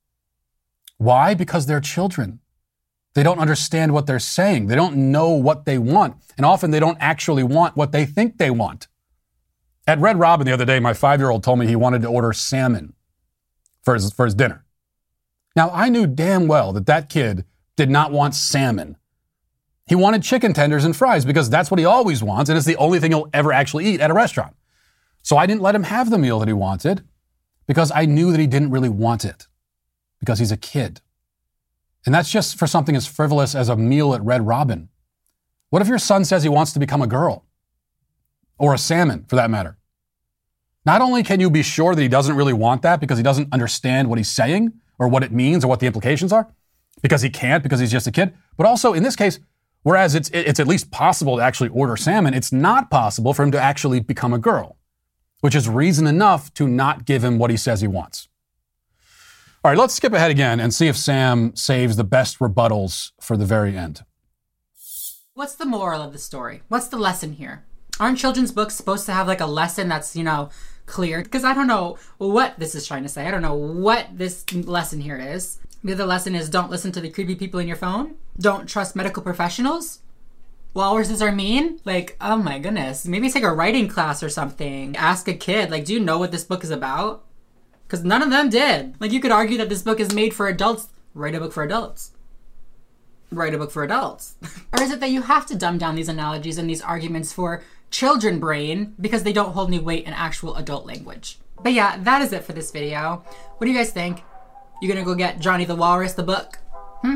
Why? Because they're children. They don't understand what they're saying. They don't know what they want. And often they don't actually want what they think they want. At Red Robin the other day, my five-year-old told me he wanted to order salmon for his, for his dinner. Now, I knew damn well that that kid did not want salmon. He wanted chicken tenders and fries because that's what he always wants, and it's the only thing he'll ever actually eat at a restaurant. So I didn't let him have the meal that he wanted because I knew that he didn't really want it because he's a kid. And that's just for something as frivolous as a meal at Red Robin. What if your son says he wants to become a girl? Or a salmon, for that matter? Not only can you be sure that he doesn't really want that because he doesn't understand what he's saying or what it means or what the implications are, because he can't, because he's just a kid, but also in this case, whereas it's it's at least possible to actually order salmon, it's not possible for him to actually become a girl, which is reason enough to not give him what he says he wants. All right, let's skip ahead again and see if Sam saves the best rebuttals for the very end. What's the moral of the story? What's the lesson here? Aren't children's books supposed to have like a lesson that's, you know, clear? Because I don't know what this is trying to say. I don't know what this lesson here is. The other lesson is don't listen to the creepy people in your phone. Don't trust medical professionals. Walruses are mean? Like, oh my goodness. Maybe take a writing class or something. Ask a kid, like, do you know what this book is about? Because none of them did. Like, you could argue that this book is made for adults. Write a book for adults. Write a book for adults. Or is it that you have to dumb down these analogies and these arguments for children brain because they don't hold any weight in actual adult language? But yeah, that is it for this video. What do you guys think? You gonna go get Johnny the Walrus, the book? Hmm?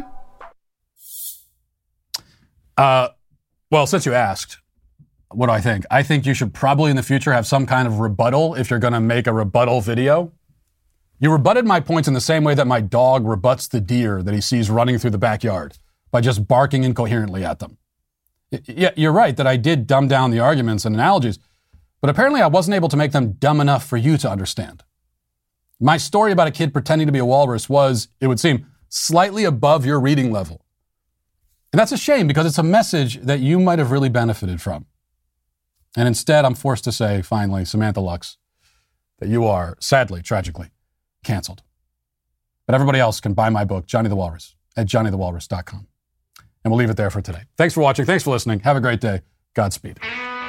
Uh, well, since you asked, what do I think? I think you should probably in the future have some kind of rebuttal if you're gonna make a rebuttal video. You rebutted my points in the same way that my dog rebuts the deer that he sees running through the backyard, by just barking incoherently at them. Yeah, you're right that I did dumb down the arguments and analogies, but apparently I wasn't able to make them dumb enough for you to understand. My story about a kid pretending to be a walrus was, it would seem, slightly above your reading level. And that's a shame because it's a message that you might have really benefited from. And instead, I'm forced to say, finally, Samantha Lux, that you are, sadly, tragically, canceled. But everybody else can buy my book, Johnny the Walrus, at johnny the walrus dot com. And we'll leave it there for today. Thanks for watching. Thanks for listening. Have a great day. Godspeed.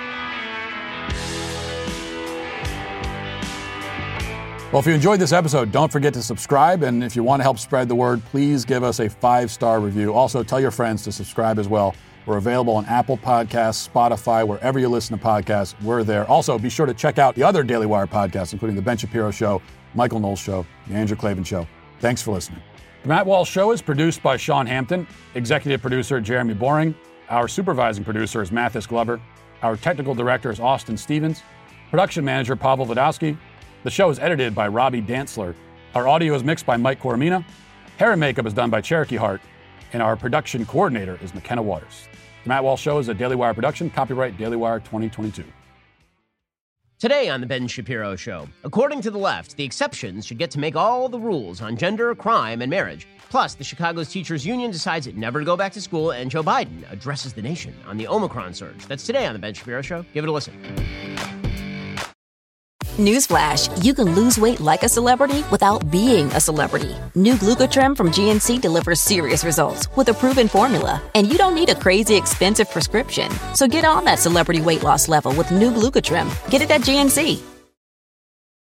Well, if you enjoyed this episode, don't forget to subscribe. And if you want to help spread the word, please give us a five-star review. Also, tell your friends to subscribe as well. We're available on Apple Podcasts, Spotify, wherever you listen to podcasts. We're there. Also, be sure to check out the other Daily Wire podcasts, including The Ben Shapiro Show, Michael Knowles Show, The Andrew Klavan Show. Thanks for listening. The Matt Walsh Show is produced by Sean Hampton, executive producer Jeremy Boring. Our supervising producer is Mathis Glover. Our technical director is Austin Stevens. Production manager Pavel Vodowski. The show is edited by Robbie Dantzler. Our audio is mixed by Mike Coromina. Hair and makeup is done by Cherokee Hart. And our production coordinator is McKenna Waters. The Matt Walsh Show is a Daily Wire production. Copyright Daily Wire twenty twenty-two. Today on The Ben Shapiro Show, according to the left, the exceptions should get to make all the rules on gender, crime, and marriage. Plus, the Chicago's Teachers Union decides never to go back to school, and Joe Biden addresses the nation on the Omicron surge. That's today on The Ben Shapiro Show. Give it a listen. Newsflash, you can lose weight like a celebrity without being a celebrity. New Glucotrim from G N C delivers serious results with a proven formula. And you don't need a crazy expensive prescription. So get on that celebrity weight loss level with new Glucotrim. Get it at G N C.